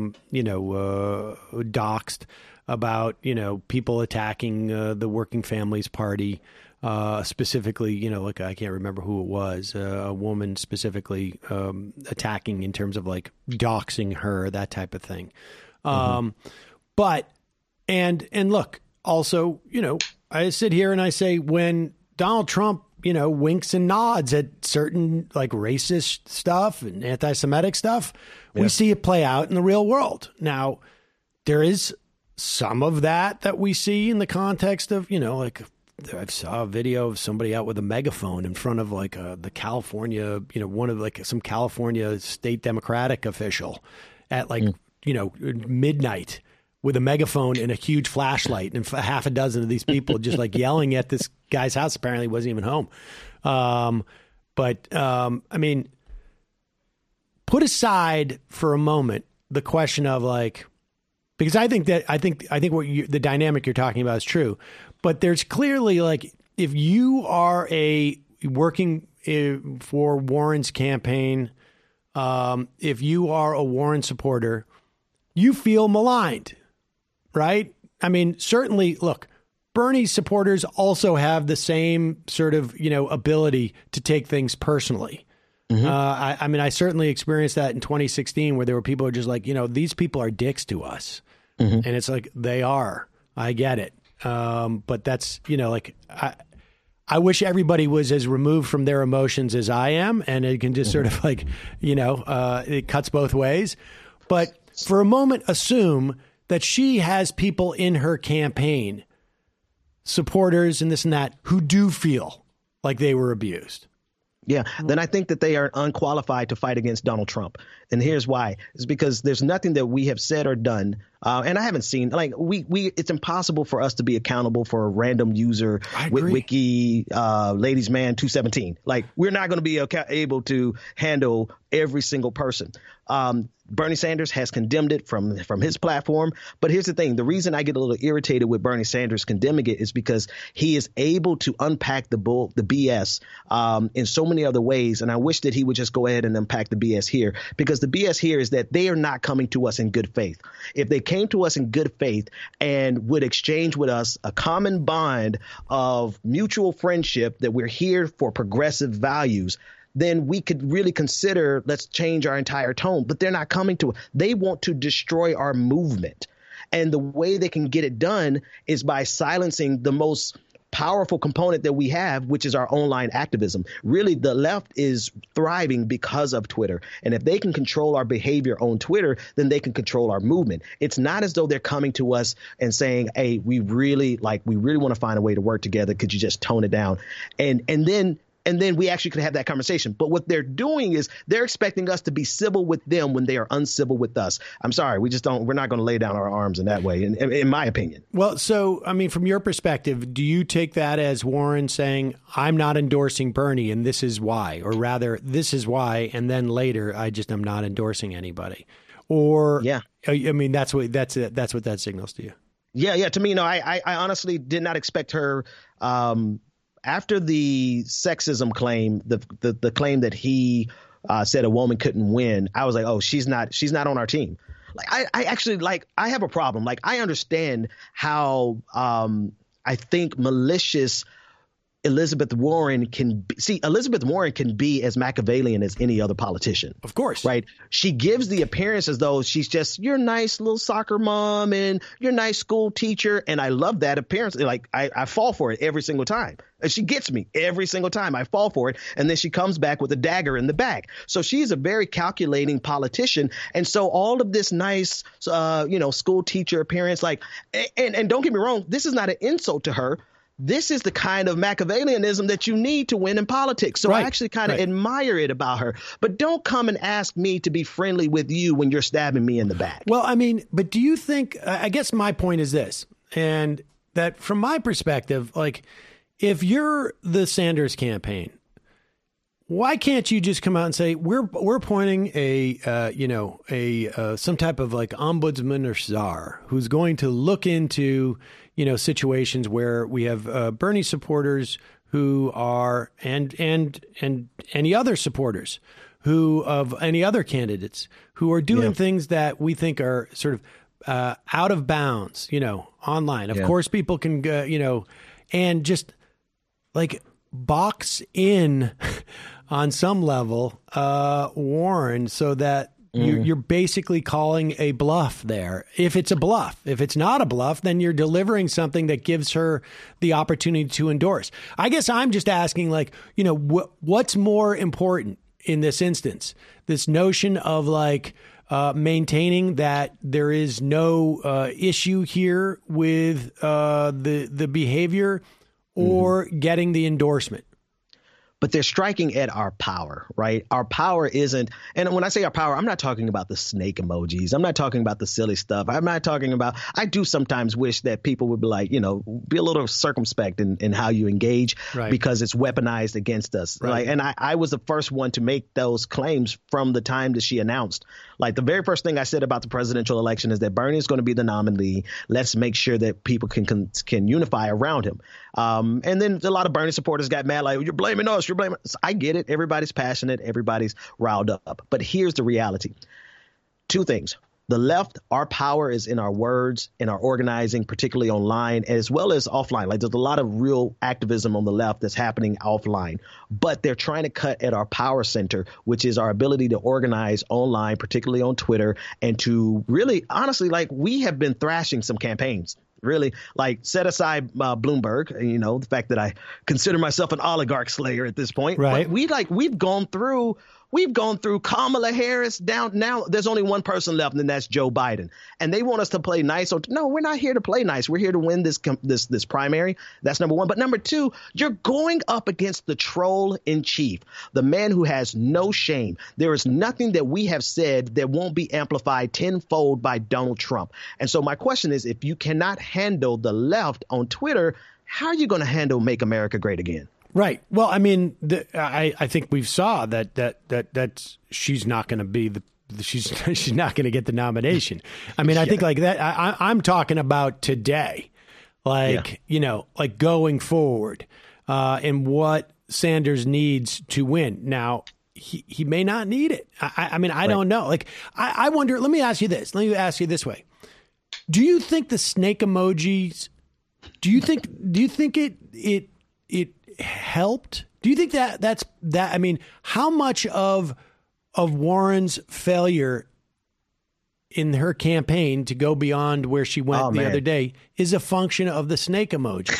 doxxed, about, people attacking the Working Families Party. Specifically, I can't remember who it was, a woman specifically attacking in terms of doxing her, that type of thing. But look, also, I sit here and I say, when Donald Trump, winks and nods at certain racist stuff and anti-Semitic stuff, we see it play out in the real world. Now, there is some of that we see in the context of, I saw a video of somebody out with a megaphone in front of the California, one of some California state Democratic official at midnight, with a megaphone and a huge flashlight and half a dozen of these people just like yelling at this guy's house. Apparently wasn't even home. I mean, put aside for a moment the question of like, because I think what the dynamic you're talking about is true, but there's clearly like, if you are working for Warren's campaign, if you are a Warren supporter, you feel maligned, right? I mean, certainly, look, Bernie supporters also have the same sort of, ability to take things personally. Mm-hmm. I mean, I certainly experienced that in 2016 where there were people who are just like, these people are dicks to us. Mm-hmm. And it's like, they are. I get it. But that's, I wish everybody was as removed from their emotions as I am. And it can just sort of like, it cuts both ways. But for a moment, assume that she has people in her campaign, supporters and this and that, who do feel like they were abused. Yeah, then I think that they are unqualified to fight against Donald Trump. And here's why. It's because there's nothing that we have said or done. And I haven't seen, like, it's impossible for us to be accountable for a random user with Wiki, Ladies Man 217. Like, we're not going to be able to handle every single person. Bernie Sanders has condemned it from his platform. But here's the thing. The reason I get a little irritated with Bernie Sanders condemning it is because he is able to unpack the BS in so many other ways. And I wish that he would just go ahead and unpack the BS here, because the BS here is that they are not coming to us in good faith. If they came to us in good faith and would exchange with us a common bond of mutual friendship, that we're here for progressive values, then we could really consider, let's change our entire tone. But they're not coming to it. They want to destroy our movement. And the way they can get it done is by silencing the most powerful component that we have, which is our online activism. Really, the left is thriving because of Twitter. And if they can control our behavior on Twitter, then they can control our movement. It's not as though they're coming to us and saying, hey, we really want to find a way to work together. Could you just tone it down? And then we actually could have that conversation. But what they're doing is they're expecting us to be civil with them when they are uncivil with us. I'm sorry. We're not going to lay down our arms in that way, in my opinion. Well, so, I mean, from your perspective, do you take that as Warren saying, I'm not endorsing Bernie and this is why, or rather this is why, and then later I just am not endorsing anybody? Or, yeah, I mean, that's what that signals to you. Yeah. To me, no, I honestly did not expect her, after the sexism claim, the claim that he said a woman couldn't win, I was like, oh, she's not on our team. Like, I actually, like, I have a problem. Like, I understand how I think malicious Elizabeth Warren can be. See, Elizabeth Warren can be as Machiavellian as any other politician. Of course. Right. She gives the appearance as though she's just your nice little soccer mom and your nice school teacher. And I love that appearance. Like, I fall for it every single time. She gets me every single time. I fall for it. And then she comes back with a dagger in the back. So she's a very calculating politician. And so all of this nice, school teacher appearance, like, and don't get me wrong, this is not an insult to her. This is the kind of Machiavellianism that you need to win in politics. So I actually kind of admire it about her. But don't come and ask me to be friendly with you when you're stabbing me in the back. Well, I mean, but do you think, I guess my point is this, and that from my perspective, like, if you're the Sanders campaign, why can't you just come out and say, we're appointing some type of like ombudsman or czar who's going to look into situations where we have Bernie supporters who are and any other supporters who of any other candidates who are doing things that we think are sort of out of bounds, online. Of course, people can and just like box in on some level Warren so that you're basically calling a bluff there. If it's a bluff, if it's not a bluff, then you're delivering something that gives her the opportunity to endorse. I guess I'm just asking, like, what's more important in this instance? This notion of like maintaining that there is no issue here with the behavior, or getting the endorsement. but they're striking at our power, right? Our power isn't, and when I say our power, I'm not talking about the snake emojis. I'm not talking about the silly stuff. I'm not talking about, I do sometimes wish that people would be like, be a little circumspect in how you engage, because it's weaponized against us. Right. And I was the first one to make those claims from the time that she announced. Like, the very first thing I said about the presidential election is that Bernie is going to be the nominee. Let's make sure that people can unify around him. And then a lot of Bernie supporters got mad, like, you're blaming us, you're blaming us. I get it. Everybody's passionate. Everybody's riled up. But here's the reality. Two things. The left, our power is in our words, in our organizing, particularly online, as well as offline. Like, there's a lot of real activism on the left that's happening offline, but they're trying to cut at our power center, which is our ability to organize online, particularly on Twitter, and to really, honestly, like, we have been thrashing some campaigns. Really, like, set aside Bloomberg, the fact that I consider myself an oligarch slayer at this point. Right. But we've gone through Kamala Harris down. Now there's only one person left, and that's Joe Biden. And they want us to play nice. No, we're not here to play nice. We're here to win this primary. That's number one. But number two, you're going up against the troll in chief, the man who has no shame. There is nothing that we have said that won't be amplified tenfold by Donald Trump. And so my question is, if you cannot handle the left on Twitter, how are you going to handle Make America Great Again? Right. Well, I mean, I think we saw that she's not going to be she's not going to get the nomination. I mean, I think like that. I'm talking about today, like like going forward, and what Sanders needs to win. Now, he may not need it. I mean, I don't know. Like, I wonder. Let me ask you this. Let me ask you this way. Do you think the snake emojis? Do you think it helped? Do you think that's I mean, how much of Warren's failure in her campaign to go beyond where she went the other day is a function of the snake emoji?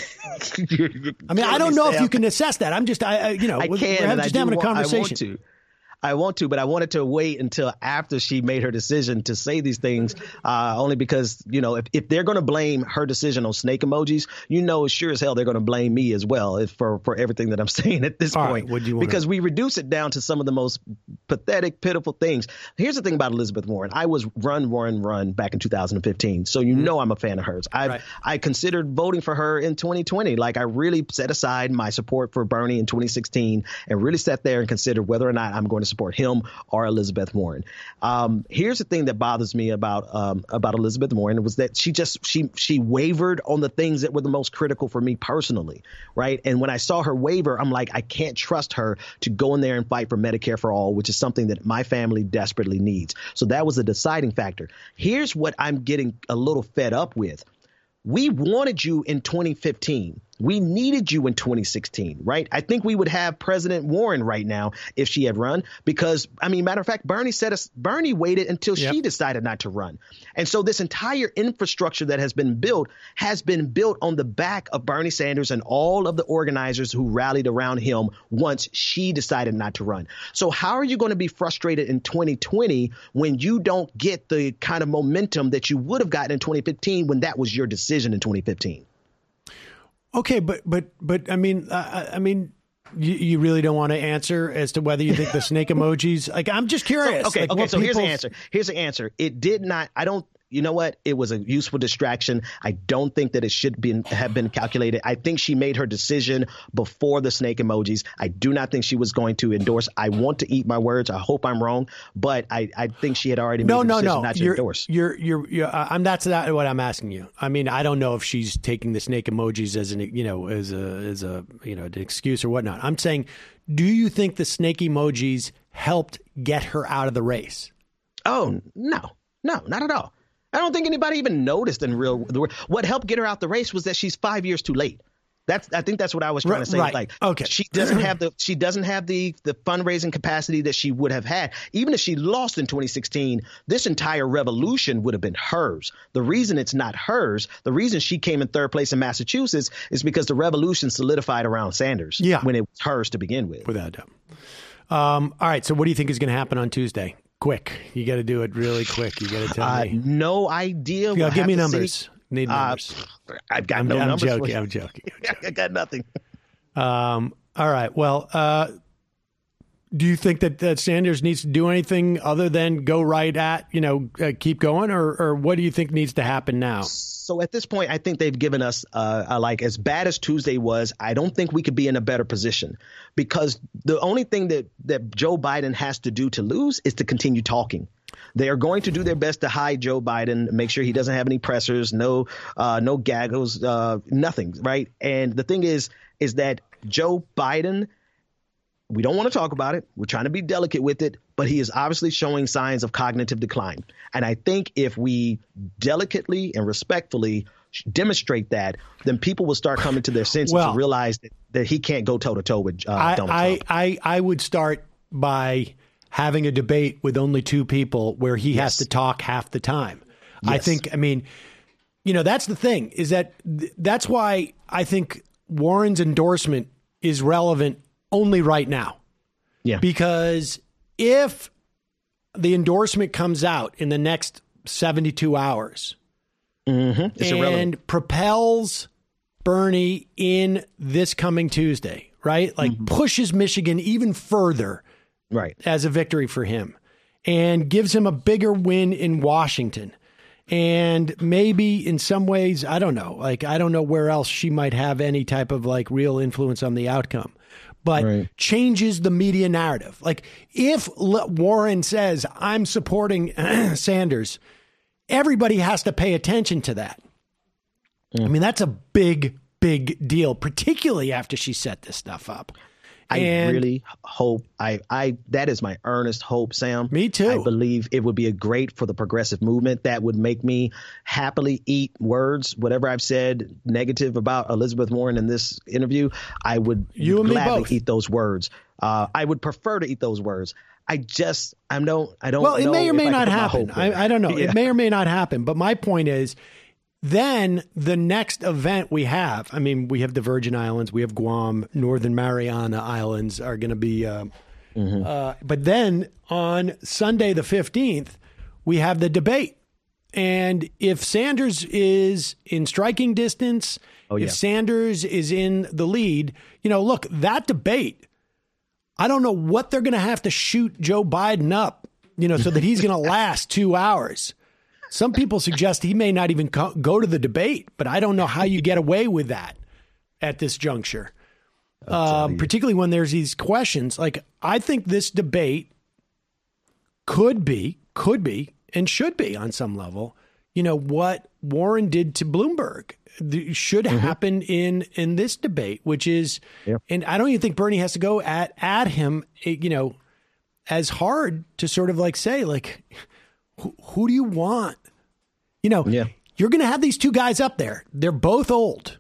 I mean, I don't know if you can assess that. I'm just, we're just having a conversation. I want to, but I wanted to wait until after she made her decision to say these things, only because, if they're going to blame her decision on snake emojis, sure as hell they're going to blame me as well for everything that I'm saying at this point. Right, because we reduce it down to some of the most pathetic, pitiful things. Here's the thing about Elizabeth Warren. I was run back in 2015. So I'm a fan of hers. I considered voting for her in 2020. Like, I really set aside my support for Bernie in 2016 and really sat there and considered whether or not I'm going to support him or Elizabeth Warren. Here's the thing that bothers me about Elizabeth Warren was that she wavered on the things that were the most critical for me personally, right? And when I saw her waver, I'm like, I can't trust her to go in there and fight for Medicare for all, which is something that my family desperately needs. So that was a deciding factor. Here's what I'm getting a little fed up with. We wanted you in 2015. We needed you in 2016, right? I think we would have President Warren right now if she had run, because, matter of fact, Bernie waited until she decided not to run. And so this entire infrastructure that has been built on the back of Bernie Sanders and all of the organizers who rallied around him once she decided not to run. So how are you going to be frustrated in 2020 when you don't get the kind of momentum that you would have gotten in 2015 when that was your decision in 2015? Okay, but I mean, you really don't want to answer as to whether you think the snake emojis. Like, I'm just curious. So here's the answer. Here's the answer. It did not. I don't. You know what? It was a useful distraction. I don't think that it should have been calculated. I think she made her decision before the snake emojis. I do not think she was going to endorse. I want to eat my words. I hope I'm wrong, but I think she had already made the decision not to endorse. That's not what I'm asking you. I mean, I don't know if she's taking the snake emojis as an excuse or whatnot. I'm saying, do you think the snake emojis helped get her out of the race? Oh, no, not at all. I don't think anybody even noticed in real. What helped get her out the race was that she's 5 years too late. I think that's what I was trying to say. Right. Like, okay, she doesn't have the fundraising capacity that she would have had. Even if she lost in 2016, this entire revolution would have been hers. The reason it's not hers, the reason she came in third place in Massachusetts, is because the revolution solidified around Sanders when it was hers to begin with. Without a doubt. All right. So what do you think is going to happen on Tuesday? Quick. You got to do it really quick. You got to tell me. No idea. We'll give me numbers. Need numbers. I've got no numbers. I'm joking. I got nothing. All right. Well, do you think that Sanders needs to do anything other than go right at, keep going, or what do you think needs to happen now? So at this point, I think they've given us as bad as Tuesday was, I don't think we could be in a better position, because the only thing that Joe Biden has to do to lose is to continue talking. They are going to do their best to hide Joe Biden, make sure he doesn't have any pressers, no gaggles, nothing. Right. And the thing is that Joe Biden, we don't want to talk about it. We're trying to be delicate with it, but he is obviously showing signs of cognitive decline. And I think if we delicately and respectfully demonstrate that, then people will start coming to their senses to realize that he can't go toe to toe with Donald Trump. I would start by having a debate with only two people where he has to talk half the time. Yes. That's the thing, is that's why I think Warren's endorsement is relevant only right now. Yeah. Because if the endorsement comes out in the next 72 hours and propels Bernie in this coming Tuesday, right? Like pushes Michigan even further as a victory for him and gives him a bigger win in Washington. And maybe in some ways, I don't know, I don't know where else she might have any type of real influence on the outcome. But changes the media narrative. Like if Warren says, I'm supporting Sanders, everybody has to pay attention to that. I mean, that's a big, big deal, particularly after she set this stuff up. I really hope that is my earnest hope, Sam. Me too. I believe it would be great for the progressive movement. That would make me happily eat words. Whatever I've said negative about Elizabeth Warren in this interview, I would gladly eat those words. I would prefer to eat those words. I don't know. Well, it may or may not happen. I don't know. Yeah. It may or may not happen. But my point is, then the next event we have the Virgin Islands, we have Guam, Northern Mariana Islands are going to be, but then on Sunday the 15th, we have the debate. And if Sanders is in striking distance, if Sanders is in the lead, look, that debate, I don't know what they're going to have to shoot Joe Biden up, so that he's going to last 2 hours. Some people suggest he may not even go to the debate, but I don't know how you get away with that at this juncture, particularly when there's these questions. I think this debate could be, and should be on some level, what Warren did to Bloomberg should happen in this debate, which is, and I don't even think Bernie has to go at him, as hard to sort of say, who do you want? You're going to have these two guys up there. They're both old.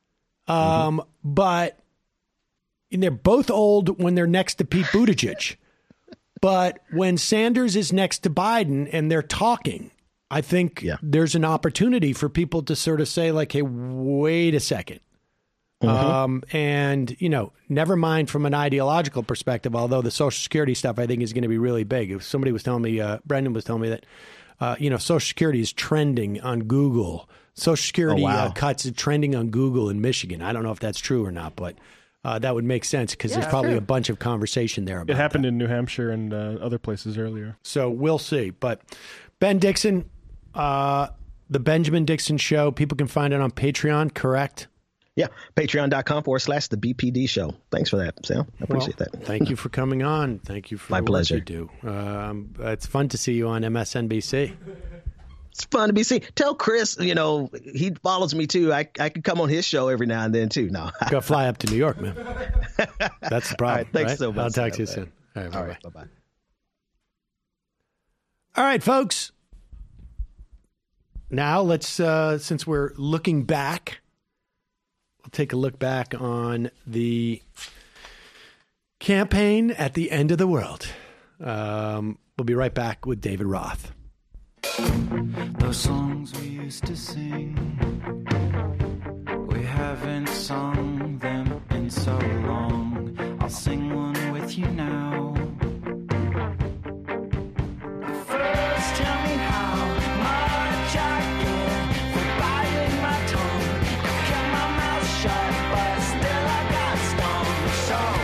But they're both old when they're next to Pete Buttigieg. But when Sanders is next to Biden and they're talking, I think there's an opportunity for people to sort of say, hey, wait a second. And, never mind from an ideological perspective, although the Social Security stuff, I think, is going to be really big. If somebody was telling me, Brendan was telling me that, Social Security is trending on Google. Social Security cuts are trending on Google in Michigan. I don't know if that's true or not, but that would make sense because there's probably a bunch of conversation there about it. Happened in New Hampshire and other places earlier. So we'll see. But Ben Dixon, the Benjamin Dixon Show, people can find it on Patreon, correct? Yeah, patreon.com/the BPD show. Thanks for that, Sam. I appreciate that. Thank you for coming on. Thank you for my pleasure. What you do. It's fun to see you on MSNBC. It's fun to be seen. Tell Chris, he follows me too. I could come on his show every now and then too. No, go fly up to New York, man. That's the problem. All right, thanks so much. I'll talk to you soon. All right, bye-bye. Bye-bye. All right, folks. Now let's, since we're looking back, we'll take a look back on the campaign at the end of the world. We'll be right back with David Roth. Those songs we used to sing, we haven't sung them in so long. I'll sing one with you now. First, tell me how much I get for biting my tongue. Kept my mouth shut, but still I got stung. So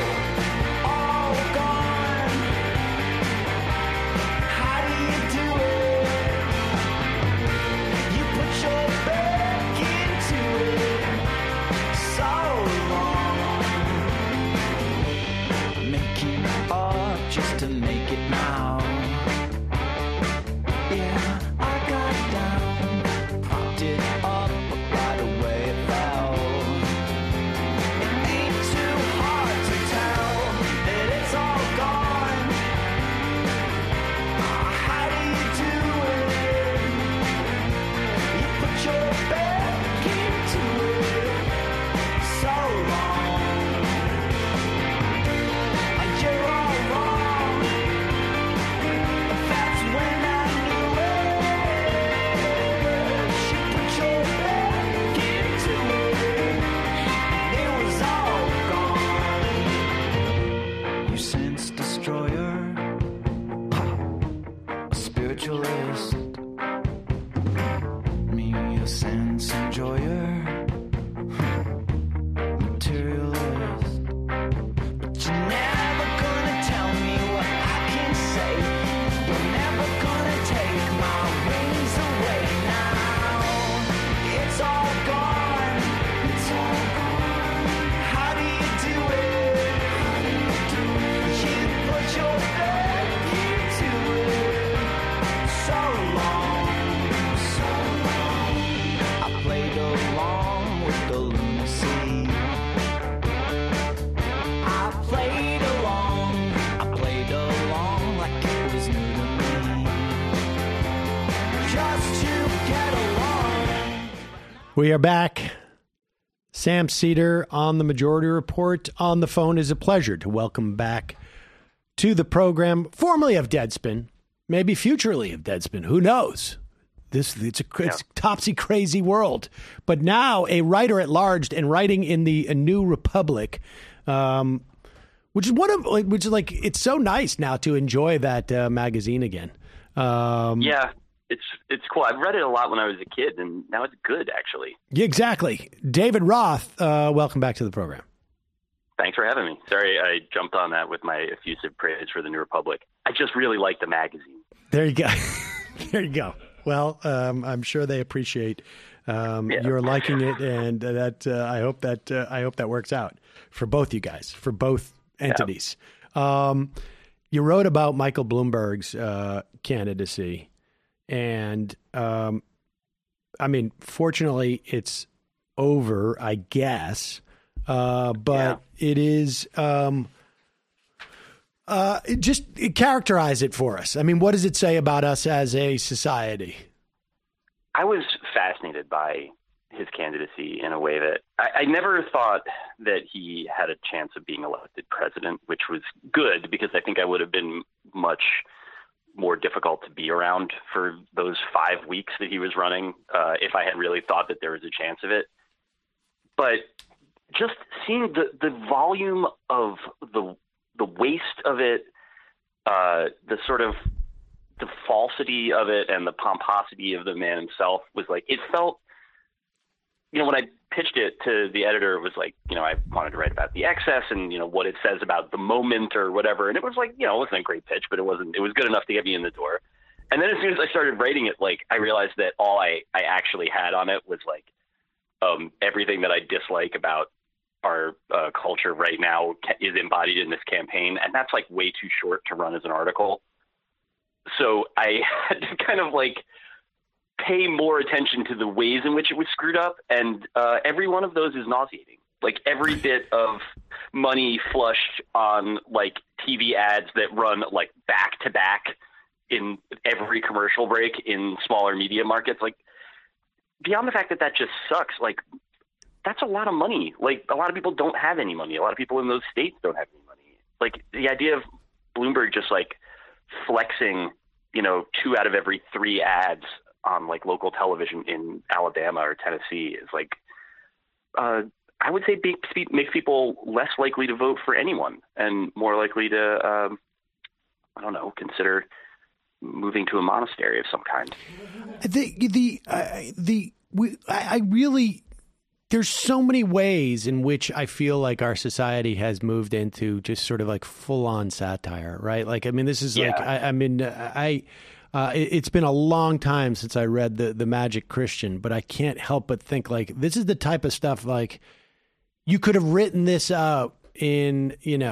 sense enjoyer, materialist. But you're never gonna tell me what I can say. You're never gonna take my wings away now. It's all gone. It's all gone. How do you do it? How do you do it? You put your back into it. So long, so long. I played along with the lunacy. I played along like it was new to me. Just to get along. We are back. Sam Seder on the Majority Report on the phone. Is a pleasure to welcome back to the program, formerly of Deadspin, maybe futurely of Deadspin. Who knows? It's a topsy crazy world. But now a writer at large and writing in the New Republic, which is like it's so nice now to enjoy that magazine again. Yeah, it's cool. I've read it a lot when I was a kid, and now it's good, actually. Yeah, exactly. David Roth, welcome back to the program. Thanks for having me. Sorry I jumped on that with my effusive praise for the New Republic. I just really like the magazine. There you go. There you go. Well, I'm sure they appreciate your liking it, and that I hope that works out for both you guys, for both entities. Yeah. You wrote about Michael Bloomberg's candidacy, and I mean, fortunately, it's over, I guess. But it is just characterize it for us. I mean, what does it say about us as a society? I was fascinated by his candidacy in a way that I never thought that he had a chance of being elected president, which was good because I think I would have been much more difficult to be around for those 5 weeks that he was running if I had really thought that there was a chance of it. But just seeing the volume of the waste of it, the sort of the falsity of it and the pomposity of the man himself was like, it felt, when I pitched it to the editor, it was like, I wanted to write about the excess and, what it says about the moment or whatever. And it was like, it wasn't a great pitch, but it was good enough to get me in the door. And then as soon as I started writing it, like, I realized that all I actually had on it was like, everything that I dislike about our culture right now is embodied in this campaign. And that's like way too short to run as an article. So I had to kind of like pay more attention to the ways in which it was screwed up. And every one of those is nauseating. Like every bit of money flushed on like TV ads that run like back to back in every commercial break in smaller media markets. Like beyond the fact that that just sucks, like that's a lot of money. Like a lot of people don't have any money. A lot of people in those states don't have any money. Like the idea of Bloomberg just like flexing, 2 out of every 3 ads on like local television in Alabama or Tennessee is like, I would say makes people less likely to vote for anyone and more likely to, consider moving to a monastery of some kind. I really, there's so many ways in which I feel like our society has moved into just sort of like full on satire, right? Like, I mean, this is like, it's been a long time since I read the Magic Christian, but I can't help but think like, this is the type of stuff like you could have written this out in,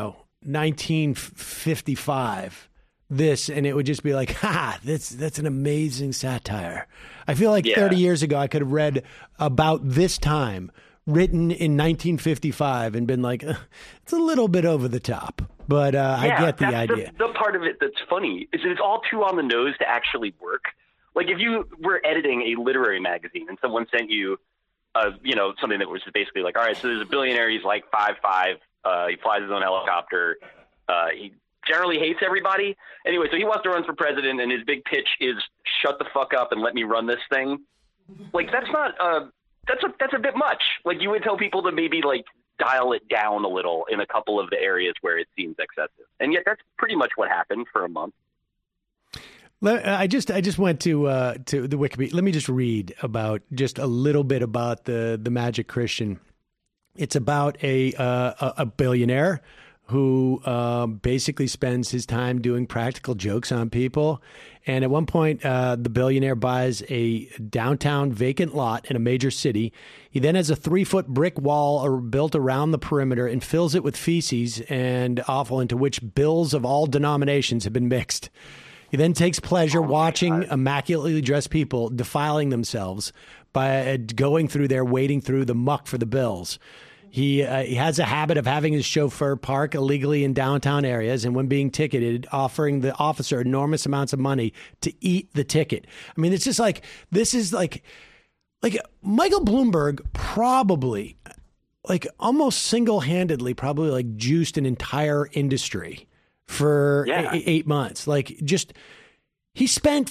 1955. And it would just be like, that's an amazing satire. I feel like 30 years ago, I could have read about this time written in 1955 and been like, it's a little bit over the top, but I get the idea. The part of it that's funny is that it's all too on the nose to actually work. Like if you were editing a literary magazine and someone sent you, something that was basically like, all right, so there's a billionaire, he's like 5'5", he flies his own helicopter, he generally hates everybody. Anyway, so he wants to run for president, and his big pitch is shut the fuck up and let me run this thing. Like, that's not that's a bit much. Like, you would tell people to maybe, like, dial it down a little in a couple of the areas where it seems excessive. And yet that's pretty much what happened for a month. I just went to the Wikipedia. Let me just read about just a little bit about the Magic Christian. It's about a billionaire who basically spends his time doing practical jokes on people. And at one point, the billionaire buys a downtown vacant lot in a major city. He then has a 3-foot brick wall built around the perimeter and fills it with feces and offal into which bills of all denominations have been mixed. He then takes pleasure watching immaculately dressed people defiling themselves by going through there, wading through the muck for the bills. He has a habit of having his chauffeur park illegally in downtown areas, and when being ticketed, offering the officer enormous amounts of money to eat the ticket. I mean, it's just like, this is like Michael Bloomberg probably, like almost single-handedly, probably like juiced an entire industry for 8 months. Like, just, he spent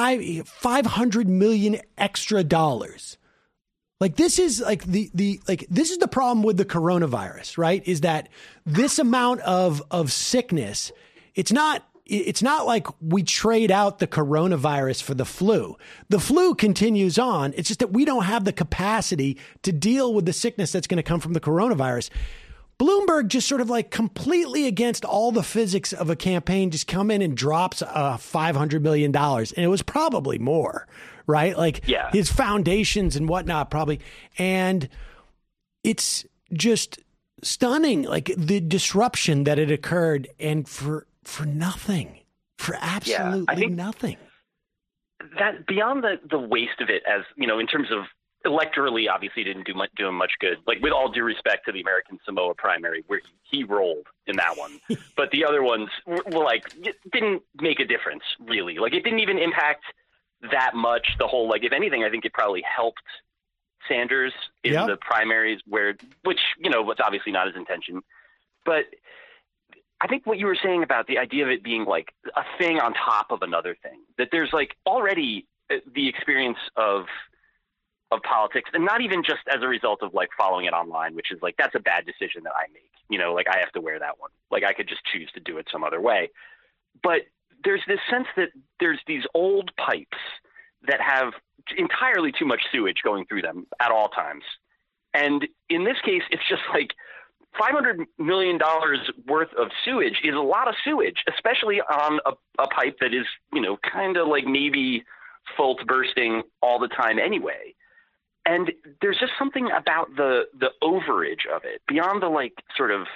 $500 million extra dollars. Like, this is like this is the problem with the coronavirus, right? Is that this amount of sickness, it's not like we trade out the coronavirus for the flu. The flu continues on. It's just that we don't have the capacity to deal with the sickness that's going to come from the coronavirus. Bloomberg just sort of like completely against all the physics of a campaign, just come in and drops $500 million. And it was probably more, right? Like his foundations and whatnot probably. And it's just stunning, like the disruption that had occurred, and for nothing, for absolutely nothing. That beyond the waste of it, as you know, in terms of electorally, obviously didn't do him much good. Like, with all due respect to the American Samoa primary, where he rolled in that one, but the other ones were like, didn't make a difference really. Like, it didn't even impact that much. The whole, like, if anything, I think it probably helped Sanders in the primaries, which you know was obviously not his intention. But I think what you were saying about the idea of it being like a thing on top of another thing, that there's like already the experience of politics, and not even just as a result of like following it online, which is like, that's a bad decision that I make, you know, like I have to wear that one. Like, I could just choose to do it some other way. But there's this sense that there's these old pipes that have entirely too much sewage going through them at all times. And in this case, it's just like $500 million worth of sewage is a lot of sewage, especially on a pipe that is, you know, kind of like maybe full to bursting all the time anyway. And there's just something about the overage of it, beyond the like sort of,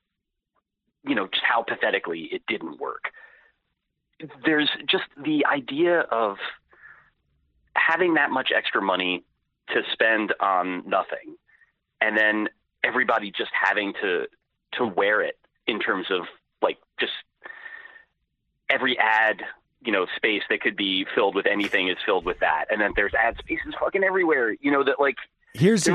you know, just how pathetically it didn't work. There's just the idea of having that much extra money to spend on nothing, and then everybody just having to wear it, in terms of like just every ad, you know, space that could be filled with anything is filled with that. And then there's ad spaces fucking everywhere, you know, that like, here's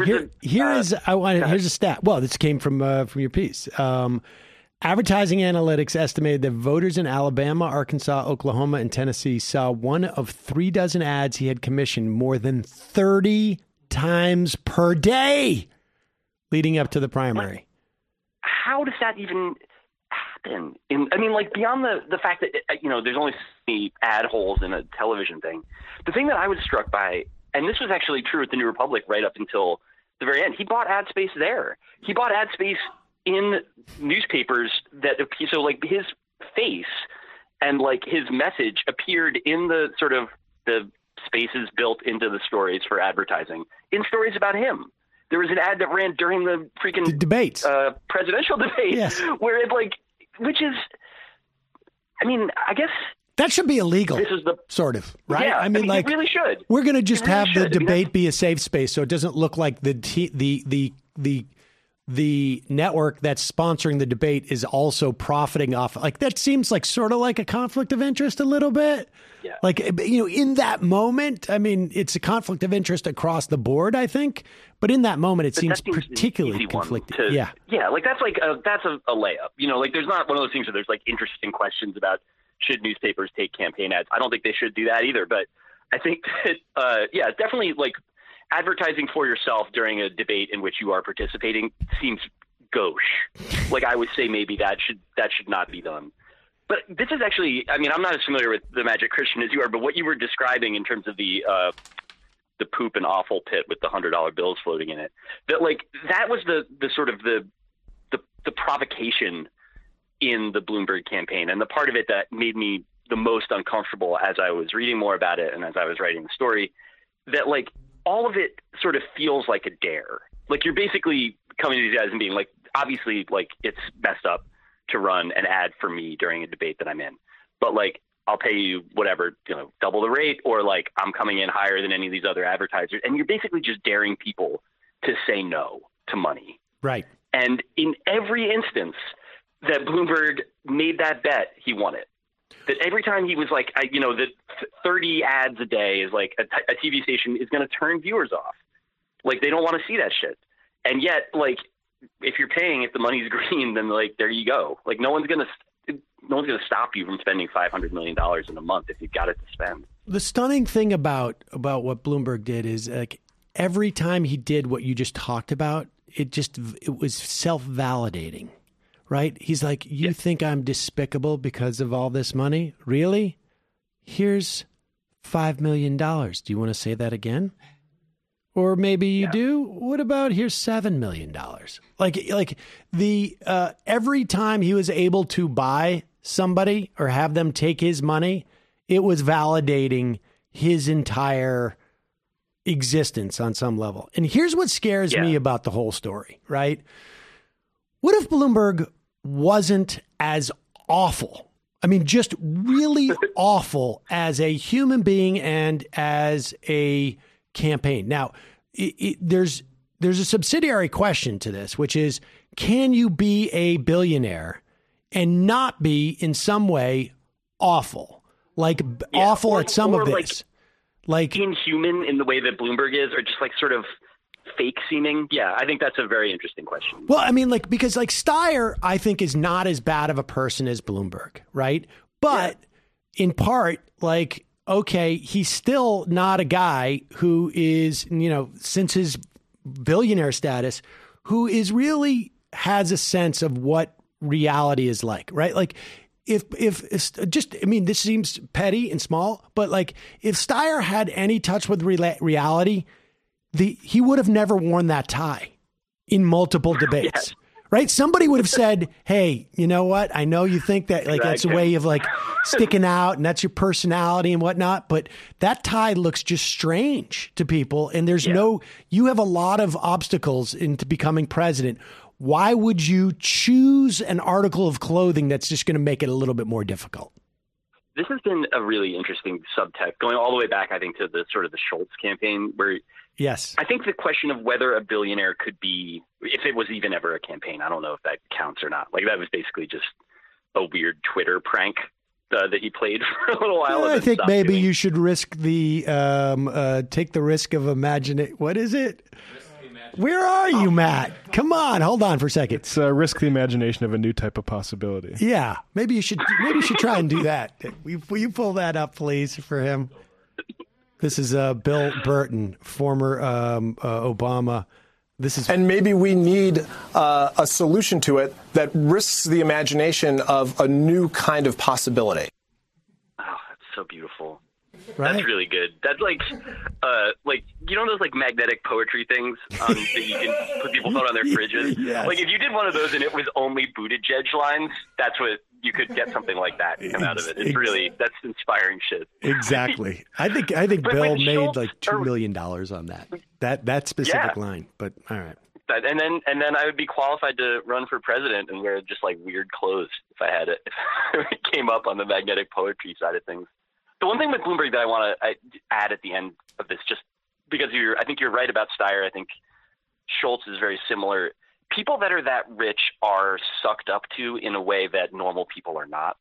a stat. Well, this came from your piece. Advertising Analytics estimated that voters in Alabama, Arkansas, Oklahoma, and Tennessee saw one of 3 dozen ads he had commissioned more than 30 times per day leading up to the primary. How does that even happen? I mean, like, beyond the fact that, you know, there's only so many ad holes in a television thing. The thing that I was struck by, and this was actually true at the New Republic right up until the very end, he bought ad space there. He bought ad space in newspapers so like his face and like his message appeared in the sort of the spaces built into the stories for advertising, in stories about him. There was an ad that ran during the freaking debates, presidential debate, where it like, which is, I mean, I guess that should be illegal. This is the sort of, right? Yeah, I mean, like, it really should. We're going to just have the debate be a safe space, so it doesn't look like the network that's sponsoring the debate is also profiting off. Like, that seems like sort of like a conflict of interest a little bit. Yeah. Like, you know, in that moment, I mean, it's a conflict of interest across the board, I think. But in that moment, it seems particularly conflicted. Yeah, like that's like that's a layup. You know, like there's not one of those things where there's like interesting questions about should newspapers take campaign ads. I don't think they should do that either. But I think that, definitely like advertising for yourself during a debate in which you are participating seems gauche. Like, I would say maybe that should not be done. But this is actually, I mean, I'm not as familiar with the Magic Christian as you are, but what you were describing in terms of the poop and offal pit with the $100 bills floating in it, that was the sort of the provocation in the Bloomberg campaign. And the part of it that made me the most uncomfortable as I was reading more about it and as I was writing the story, that all of it sort of feels like a dare. Like you're basically coming to these guys and being like, obviously, it's messed up to run an ad for me during a debate that I'm in, but I'll pay you whatever, double the rate, or I'm coming in higher than any of these other advertisers. And you're basically just daring people to say no to money. Right. And in every instance that Bloomberg made that bet, he won it. That every time he was that 30 ads a day is a TV station is going to turn viewers off. They don't want to see that shit. And yet, if you're paying, if the money's green, then there you go. No one's going to stop you from spending $500 million in a month if you've got it to spend. The stunning thing about what Bloomberg did is every time he did what you just talked about, it was self-validating, right? He's like, you think I'm despicable because of all this money? Really? Here's $5 million. Do you want to say that again? Or maybe you do. What about here's $7 million? Every time he was able to buy somebody or have them take his money, it was validating his entire existence on some level. And here's what scares me about the whole story, right? What if Bloomberg wasn't as awful? I mean, just really awful as a human being and as a campaign. Now, there's a subsidiary question to this, which is, can you be a billionaire and not be in some way awful? Awful at some of this. Inhuman in the way that Bloomberg is, or just sort of fake seeming? Yeah, I think that's a very interesting question. Well, I mean, because Steyer, I think, is not as bad of a person as Bloomberg, right? But in part, okay, he's still not a guy who is, since his billionaire status, who is really has a sense of what reality is like, right? If this seems petty and small, but if Steyer had any touch with reality, he would have never worn that tie in multiple debates. Right? Somebody would have said, hey, you know what? I know you think that that's a way of sticking out and that's your personality and whatnot, but that tie looks just strange to people. And there's you have a lot of obstacles into becoming president. Why would you choose an article of clothing that's just going to make it a little bit more difficult? This has been a really interesting subtext going all the way back, I think, to the sort of the Schultz campaign where I think the question of whether a billionaire could be, if it was even ever a campaign, I don't know if that counts or not. That was basically just a weird Twitter prank that he played for a little while. I think maybe you should risk the take the risk of imagining. What is it? Where are you, Matt? Come on, hold on for a second. It's risk the imagination of a new type of possibility. Yeah, maybe you should try and do that. Will you pull that up, please, for him? This is Bill Burton, former Obama. And maybe we need a solution to it that risks the imagination of a new kind of possibility. Oh, that's so beautiful. Right? That's really good. That's those magnetic poetry things that you can put people put on their fridges. Yes. If you did one of those and it was only Buttigieg lines, that's what you could get something like that come out of it. It's really that's inspiring shit. Exactly. I think Bill made $2 million on that specific line. But all right. And then I would be qualified to run for president and wear just weird clothes if I had it. If it came up on the magnetic poetry side of things. The one thing with Bloomberg that I want to add at the end of this, just because I think you're right about Steyer. I think Schultz is very similar. People that are that rich are sucked up to in a way that normal people are not.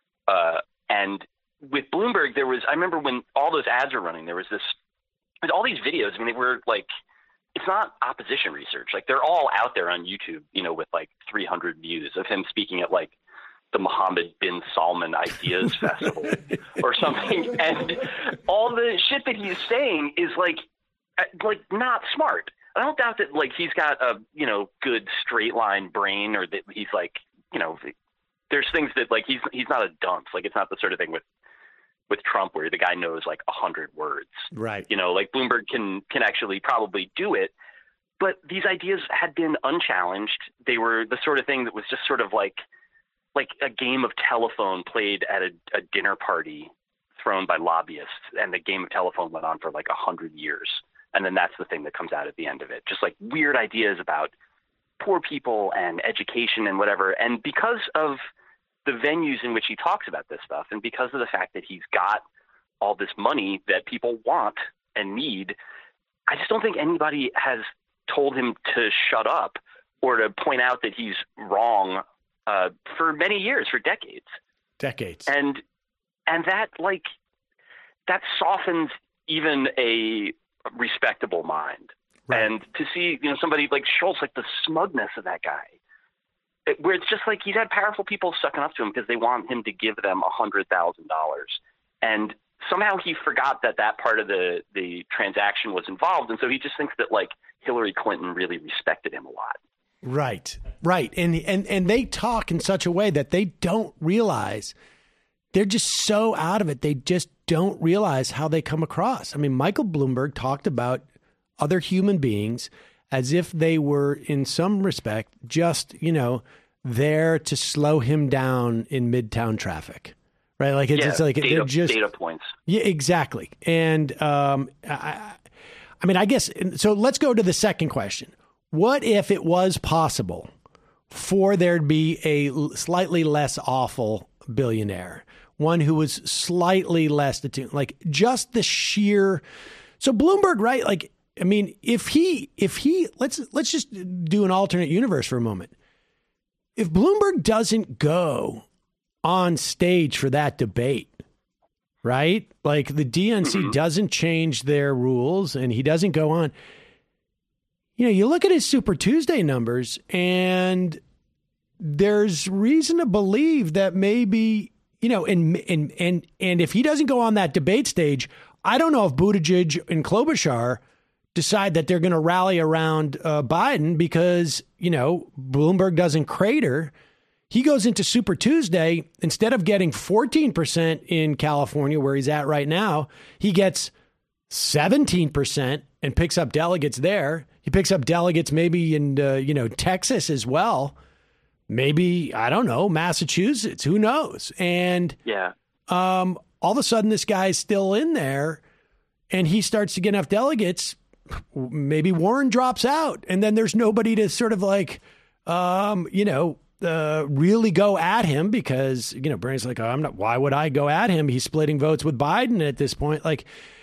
And with Bloomberg, I remember when all those ads were running, there was all these videos. I mean, they were it's not opposition research. They're all out there on YouTube, with 300 views of him speaking at the Mohammed bin Salman Ideas Festival or something. And all the shit that he's saying is not smart. I don't doubt that he's got a, good straight line brain or that he's there's things that like he's not a dunce. Like it's not the sort of thing with Trump where the guy knows like 100 words. Right. You know, like Bloomberg can actually probably do it. But these ideas had been unchallenged. They were the sort of thing that was just sort of like a game of telephone played at a dinner party thrown by lobbyists. And the game of telephone went on for like 100 years. And then that's the thing that comes out at the end of it. Just like weird ideas about poor people and education and whatever. And because of the venues in which he talks about this stuff, and because of the fact that he's got all this money that people want and need, I just don't think anybody has told him to shut up or to point out that he's wrong for many years, for decades. And that softens even a respectable mind. Right. And to see, somebody like Schultz, like the smugness of that guy, where it's just like he's had powerful people sucking up to him because they want him to give them $100,000. And somehow he forgot that part of the transaction was involved. And so he just thinks that like Hillary Clinton really respected him a lot. Right. And they talk in such a way that they don't realize. They're just so out of it. They just don't realize how they come across. I mean, Michael Bloomberg talked about other human beings as if they were in some respect just, there to slow him down in Midtown traffic. Right. Like it's like they're just data points. Yeah, exactly. And I guess so. Let's go to the second question. What if it was possible for there to be a slightly less awful billionaire, one who was slightly less attuned, like just the sheer. So Bloomberg, right? Like, I mean, if he let's just do an alternate universe for a moment. If Bloomberg doesn't go on stage for that debate, right? Like the DNC doesn't change their rules and he doesn't go on. You look at his Super Tuesday numbers and there's reason to believe that maybe, and if he doesn't go on that debate stage, I don't know if Buttigieg and Klobuchar decide that they're going to rally around Biden because, Bloomberg doesn't crater. He goes into Super Tuesday, instead of getting 14% in California, where he's at right now, he gets 17% and picks up delegates there. He picks up delegates maybe in, Texas as well. Maybe, I don't know, Massachusetts, who knows? And all of a sudden this guy's still in there and he starts to get enough delegates. Maybe Warren drops out and then there's nobody to sort of like, really go at him because, Bernie's like, why would I go at him? He's splitting votes with Biden at this point. Like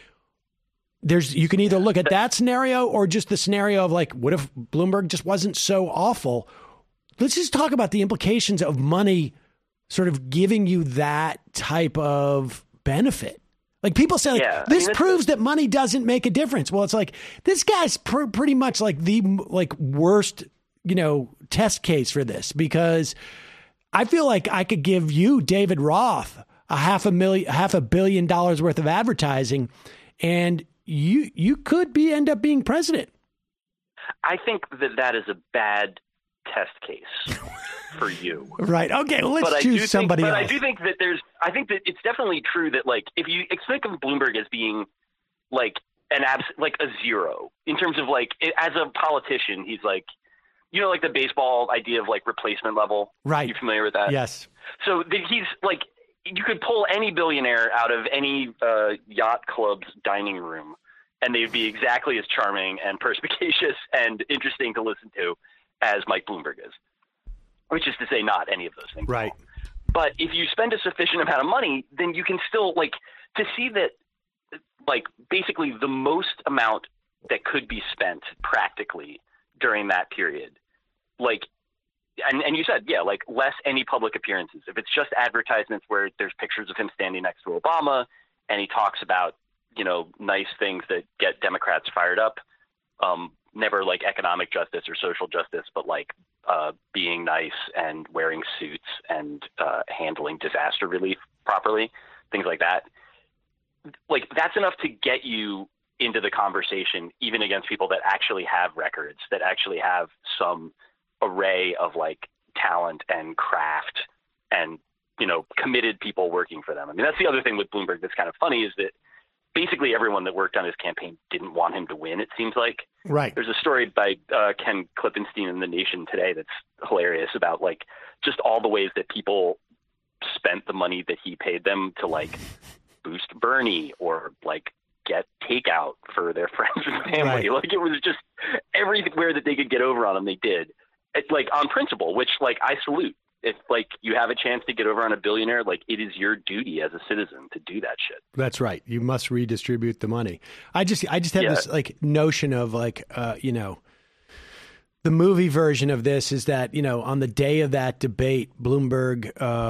you can either look at that scenario or just the scenario of like, what if Bloomberg just wasn't so awful? Let's just talk about the implications of money sort of giving you that type of benefit. Like people say, this proves that money doesn't make a difference. Well, it's like this guy's pretty much like the worst, test case for this, because I feel like I could give you, David Roth, $500 million worth of advertising, and you could end up being president. I think that is a bad test case for you. Right. Okay. Well, let's choose somebody else. But I do think that I think that it's definitely true that like, if you think of Bloomberg as being like like a zero in terms of like, as a politician, he's like, like the baseball idea of like replacement level. Right. You familiar with that? Yes. So he's like, you could pull any billionaire out of any yacht club's dining room and they'd be exactly as charming and perspicacious and interesting to listen to as Mike Bloomberg is, which is to say not any of those things. Right. But if you spend a sufficient amount of money, then you can still like to see that like basically the most amount that could be spent practically during that period. Like, and you said, like less any public appearances. If it's just advertisements where there's pictures of him standing next to Obama and he talks about, nice things that get Democrats fired up, never like economic justice or social justice, but like being nice and wearing suits and handling disaster relief properly, things like that. Like that's enough to get you into the conversation, even against people that actually have records, that actually have some array of like talent and craft and, committed people working for them. I mean, that's the other thing with Bloomberg that's kind of funny is that basically everyone that worked on his campaign didn't want him to win, it seems like. Right. There's a story by Ken Klippenstein in The Nation today that's hilarious about, like, just all the ways that people spent the money that he paid them to, like, boost Bernie or, like, get takeout for their friends and family. Right. Like, it was just everywhere that they could get over on him, they did. It's, like, on principle, which, like, I salute. If, like, you have a chance to get over on a billionaire, like, it is your duty as a citizen to do that shit. That's right. You must redistribute the money. I just have this, like, notion of, like, the movie version of this is that, on the day of that debate, Bloomberg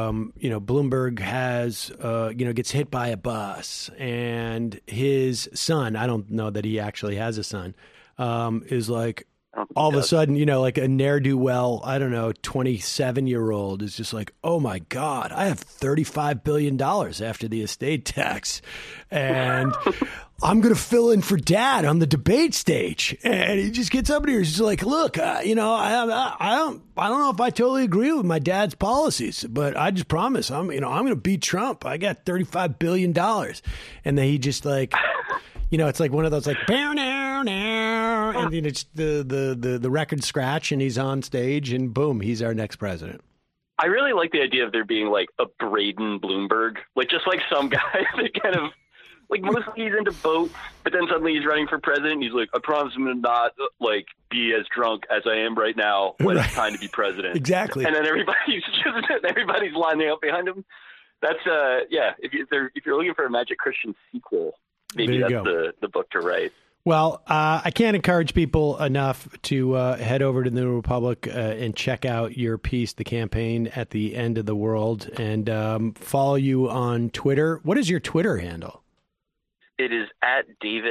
has, gets hit by a bus, and his son, I don't know that he actually has a son, is like, all of a sudden, like a ne'er-do-well, I don't know, 27-year-old is just like, oh my God, I have $35 billion after the estate tax. And I'm going to fill in for Dad on the debate stage. And he just gets up here. He's just like, look, I don't know if I totally agree with my dad's policies, but I just promise I'm going to beat Trump. I got $35 billion. And then he just like, it's like one of those like, and it's the record scratch and he's on stage and boom, he's our next president. I really like the idea of there being like a Braden Bloomberg, like just like some guy that kind of like mostly he's into boats, but then suddenly he's running for president. And he's like, I promise I'm going to not like be as drunk as I am right now when it's time to be president. Exactly. And then everybody's lining up behind him. That's If you're looking for a Magic Christian sequel, maybe that's the book to write. Well, I can't encourage people enough to head over to the New Republic and check out your piece, The Campaign at the End of the World, and follow you on Twitter. What is your Twitter handle? It is at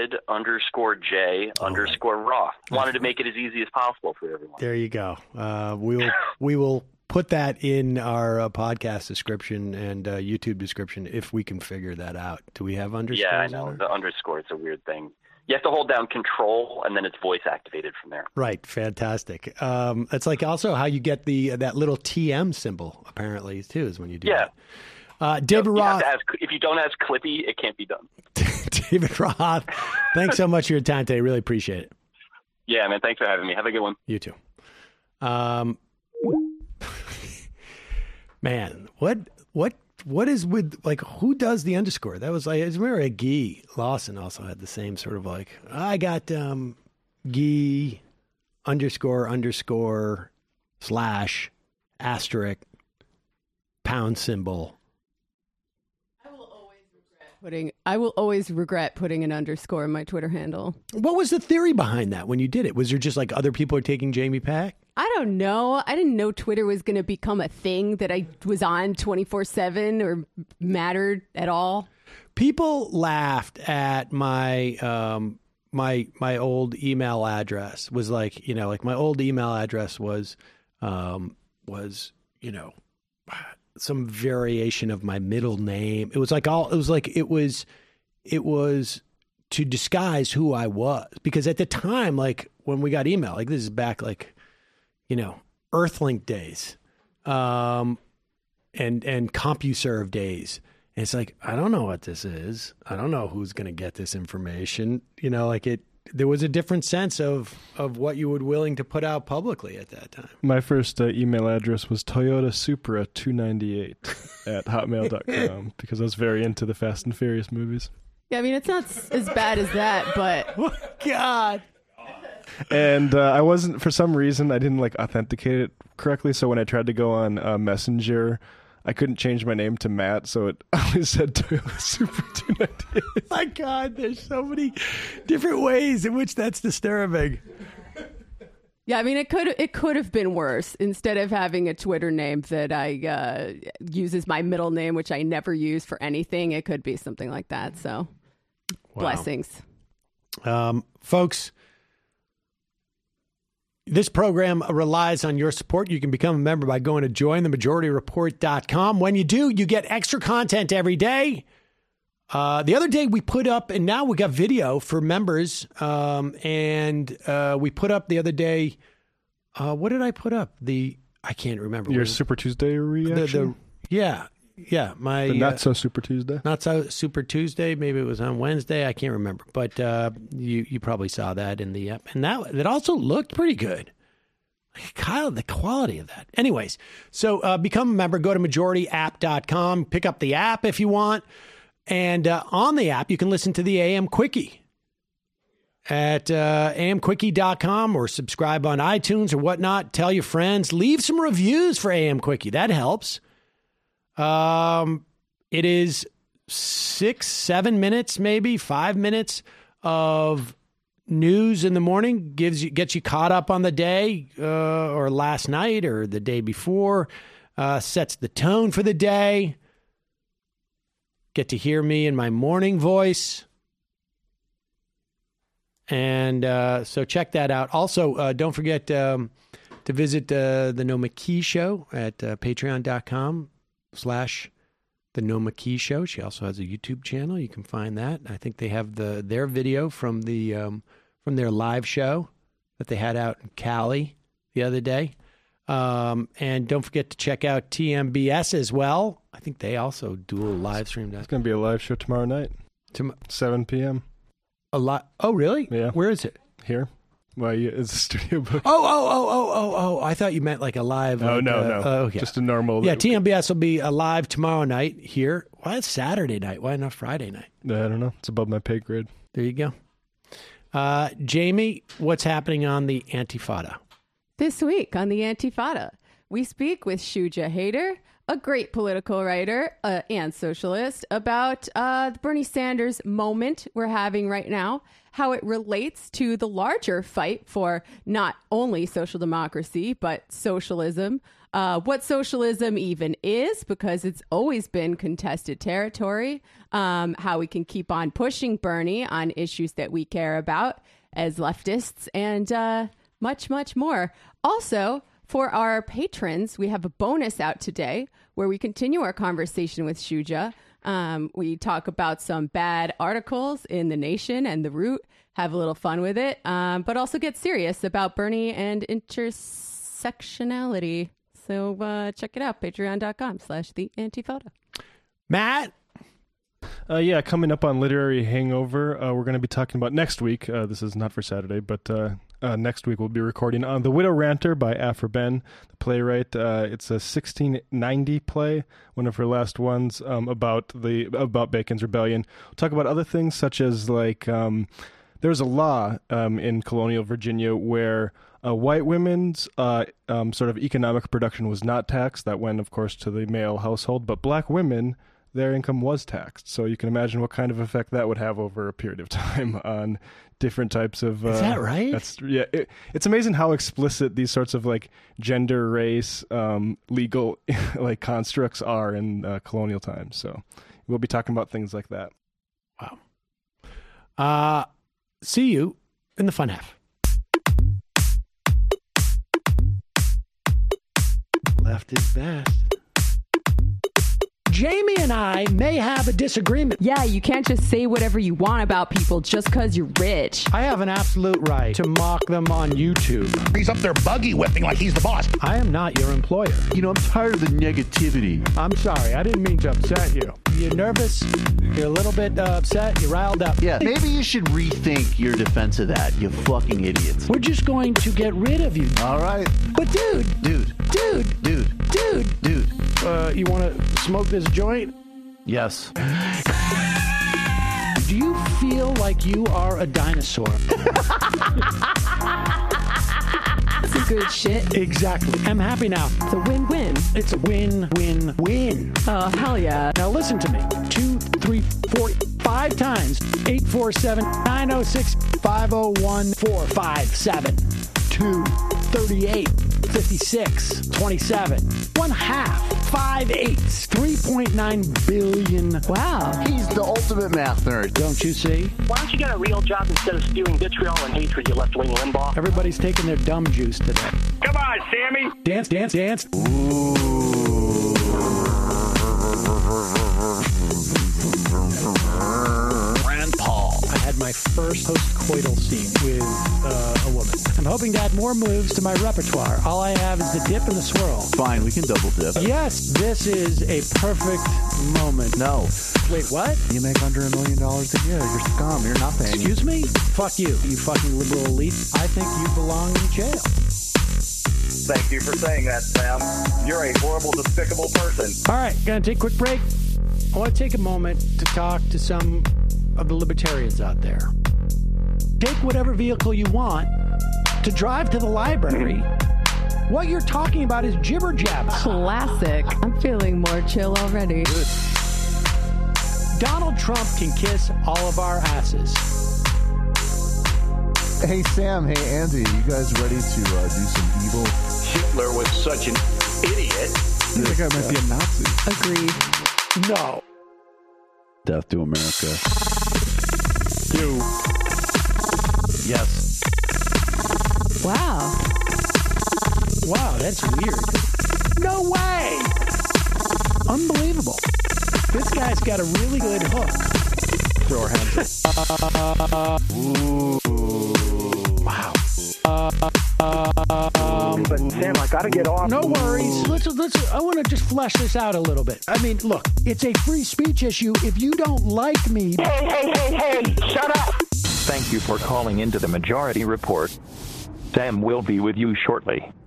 David_J_Roth. Wanted to make it as easy as possible for everyone. There you go. We will put that in our podcast description and YouTube description if we can figure that out. Do we have underscores? Yeah, I know. The underscore, it's a weird thing. You have to hold down Control, and then it's voice activated from there. Right. Fantastic. It's like also how you get that little TM symbol, apparently, too, is when you do that. David Roth. If you don't ask Clippy, it can't be done. David Roth, thanks so much for your time today. Really appreciate it. Yeah, man. Thanks for having me. Have a good one. You too. Man, what is with, like, who does the underscore? That was like, I remember Guy Lawson also had the same sort of like, I got Guy __ / asterisk pound symbol. I will always regret putting an underscore in my Twitter handle. What was the theory behind that when you did it? Was there just like other people are taking Jamie Pack? I don't know. I didn't know Twitter was going to become a thing that I was on 24/7 or mattered at all. People laughed at my my old email address was like, like my old email address was some variation of my middle name. It was to disguise who I was, because at the time, like when we got email, like this is back like, Earthlink days, and CompuServe days. And it's like, I don't know what this is. I don't know who's going to get this information. There was a different sense of what you were willing to put out publicly at that time. My first email address was Toyota Supra 298 at hotmail.com because I was very into the Fast and Furious movies. Yeah, I mean, it's not as bad as that, but... God. And I wasn't, for some reason, I didn't like authenticate it correctly. So when I tried to go on Messenger, I couldn't change my name to Matt, so it always said Toyota Supra 298. My God, there's so many different ways in which that's disturbing. Yeah, I mean, it could have been worse. Instead of having a Twitter name that I use as my middle name, which I never use for anything, it could be something like that. So, Blessings. Folks, this program relies on your support. You can become a member by going to jointhemajorityreport.com. When you do, you get extra content every day. The other day we put up, and now we got video for members. And we put up the other day, what did I put up? I can't remember. Your Super Tuesday reaction? Yeah. My The Not So Super Tuesday. Not So Super Tuesday. Maybe it was on Wednesday. I can't remember. But you probably saw that in the app. And that also looked pretty good. Kyle, the quality of that. Anyways, so become a member. Go to majorityapp.com. Pick up the app if you want. And on the app, you can listen to the AM Quickie at amquickie.com or subscribe on iTunes or whatnot. Tell your friends. Leave some reviews for AM Quickie. That helps. It is 6-7 minutes, maybe 5 minutes of news in the morning, gets you caught up on the day, or last night or the day before, sets the tone for the day. Get to hear me in my morning voice. And so check that out. Also, don't forget to visit the No McKee Show at patreon.com/The No McKee Show. She also has a YouTube channel. You can find that. I think they have their video from their live show that they had out in Cali the other day. And don't forget to check out TMBS as well. I think they also dual live stream that. It's going to be a live show tomorrow night, 7 p.m. Oh, really? Yeah. Where is it? Here. Well, it's a studio book. Oh! I thought you meant like a live. Oh, like, no. Okay. Just a normal. Yeah, TMBS will be live tomorrow night here. Why is Saturday night? Why not Friday night? I don't know. It's above my pay grade. There you go. Jamie, what's happening on the Antifada? This week on the Antifada, we speak with Shuja Haider, a great political writer and socialist, about the Bernie Sanders moment we're having right now, how it relates to the larger fight for not only social democracy, but socialism, what socialism even is, because it's always been contested territory, how we can keep on pushing Bernie on issues that we care about as leftists, and much, much more. Also, for our patrons, we have a bonus out today where we continue our conversation with Shuja. We talk about some bad articles in The Nation and The Root, have a little fun with it, but also get serious about Bernie and intersectionality. So check it out, patreon.com/The Antifada. Matt? Yeah, coming up on Literary Hangover, we're going to be talking about next week. This is not for Saturday, but next week we'll be recording on The Widow Ranter by Afra Ben, the playwright. It's a 1690 play, one of her last ones, about Bacon's Rebellion. We'll talk about other things such as like there was a law in colonial Virginia where white women's sort of economic production was not taxed. That went, of course, to the male household, but black women, their income was taxed. So you can imagine what kind of effect that would have over a period of time on different types of... Is that right? It's amazing how explicit these sorts of like gender, race, legal like constructs are in colonial times. So we'll be talking about things like that. Wow. See you in the fun half. Left is best. Jamie and I may have a disagreement. Yeah, you can't just say whatever you want about people just because you're rich. I have an absolute right to mock them on YouTube. He's up there buggy whipping like he's the boss. I am not your employer. You know, I'm tired of the negativity. I'm sorry. I didn't mean to upset you. You're nervous. You're a little bit upset. You're riled up. Yeah, maybe you should rethink your defense of that, you fucking idiots. We're just going to get rid of you. All right. But dude. You want to smoke this joint? Yes. Do you feel like you are a dinosaur? That's a good shit. Exactly. I'm happy now. It's a win-win. It's a win-win-win. Oh, hell yeah. Now listen to me. 2, 3, 4, 5 times. 847-906-501-457. 2, 38, 56, 27. 1/2. 5 eighths. 3.9 billion. Wow. He's the ultimate math nerd. Don't you see? Why don't you get a real job instead of spewing vitriol and hatred, you left-wing Limbaugh? Everybody's taking their dumb juice today. Come on, Sammy. Dance. Ooh. Rand Paul. I had my first post-coital scene with a woman. I'm hoping to add more moves to my repertoire. All I have is the dip and the swirl. Fine, we can double dip. Yes, this is a perfect moment. No. Wait, what? You make under $1 million a year. You're scum. You're nothing. Excuse me? Fuck you, you fucking liberal elite. I think you belong in jail. Thank you for saying that, Sam. You're a horrible, despicable person. All right, gonna take a quick break. I want to take a moment to talk to some of the libertarians out there. Take whatever vehicle you want to drive to the library. What you're talking about is jibber jabber. Classic. I'm feeling more chill already. Donald Trump can kiss all of our asses. Hey, Sam. Hey, Andy. You guys ready to do some evil? Hitler was such an idiot. That guy might be a Nazi. Agreed. No. Death to America. You. Yes. Wow. Wow, that's weird. No way! Unbelievable. This guy's got a really good hook. Throw our hands up. Ooh. Wow. But Sam, I gotta get off. No worries. Let's. I want to just flesh this out a little bit. I mean, look, it's a free speech issue. If you don't like me, Hey! Shut up! Thank you for calling into the Majority Report. Sam will be with you shortly.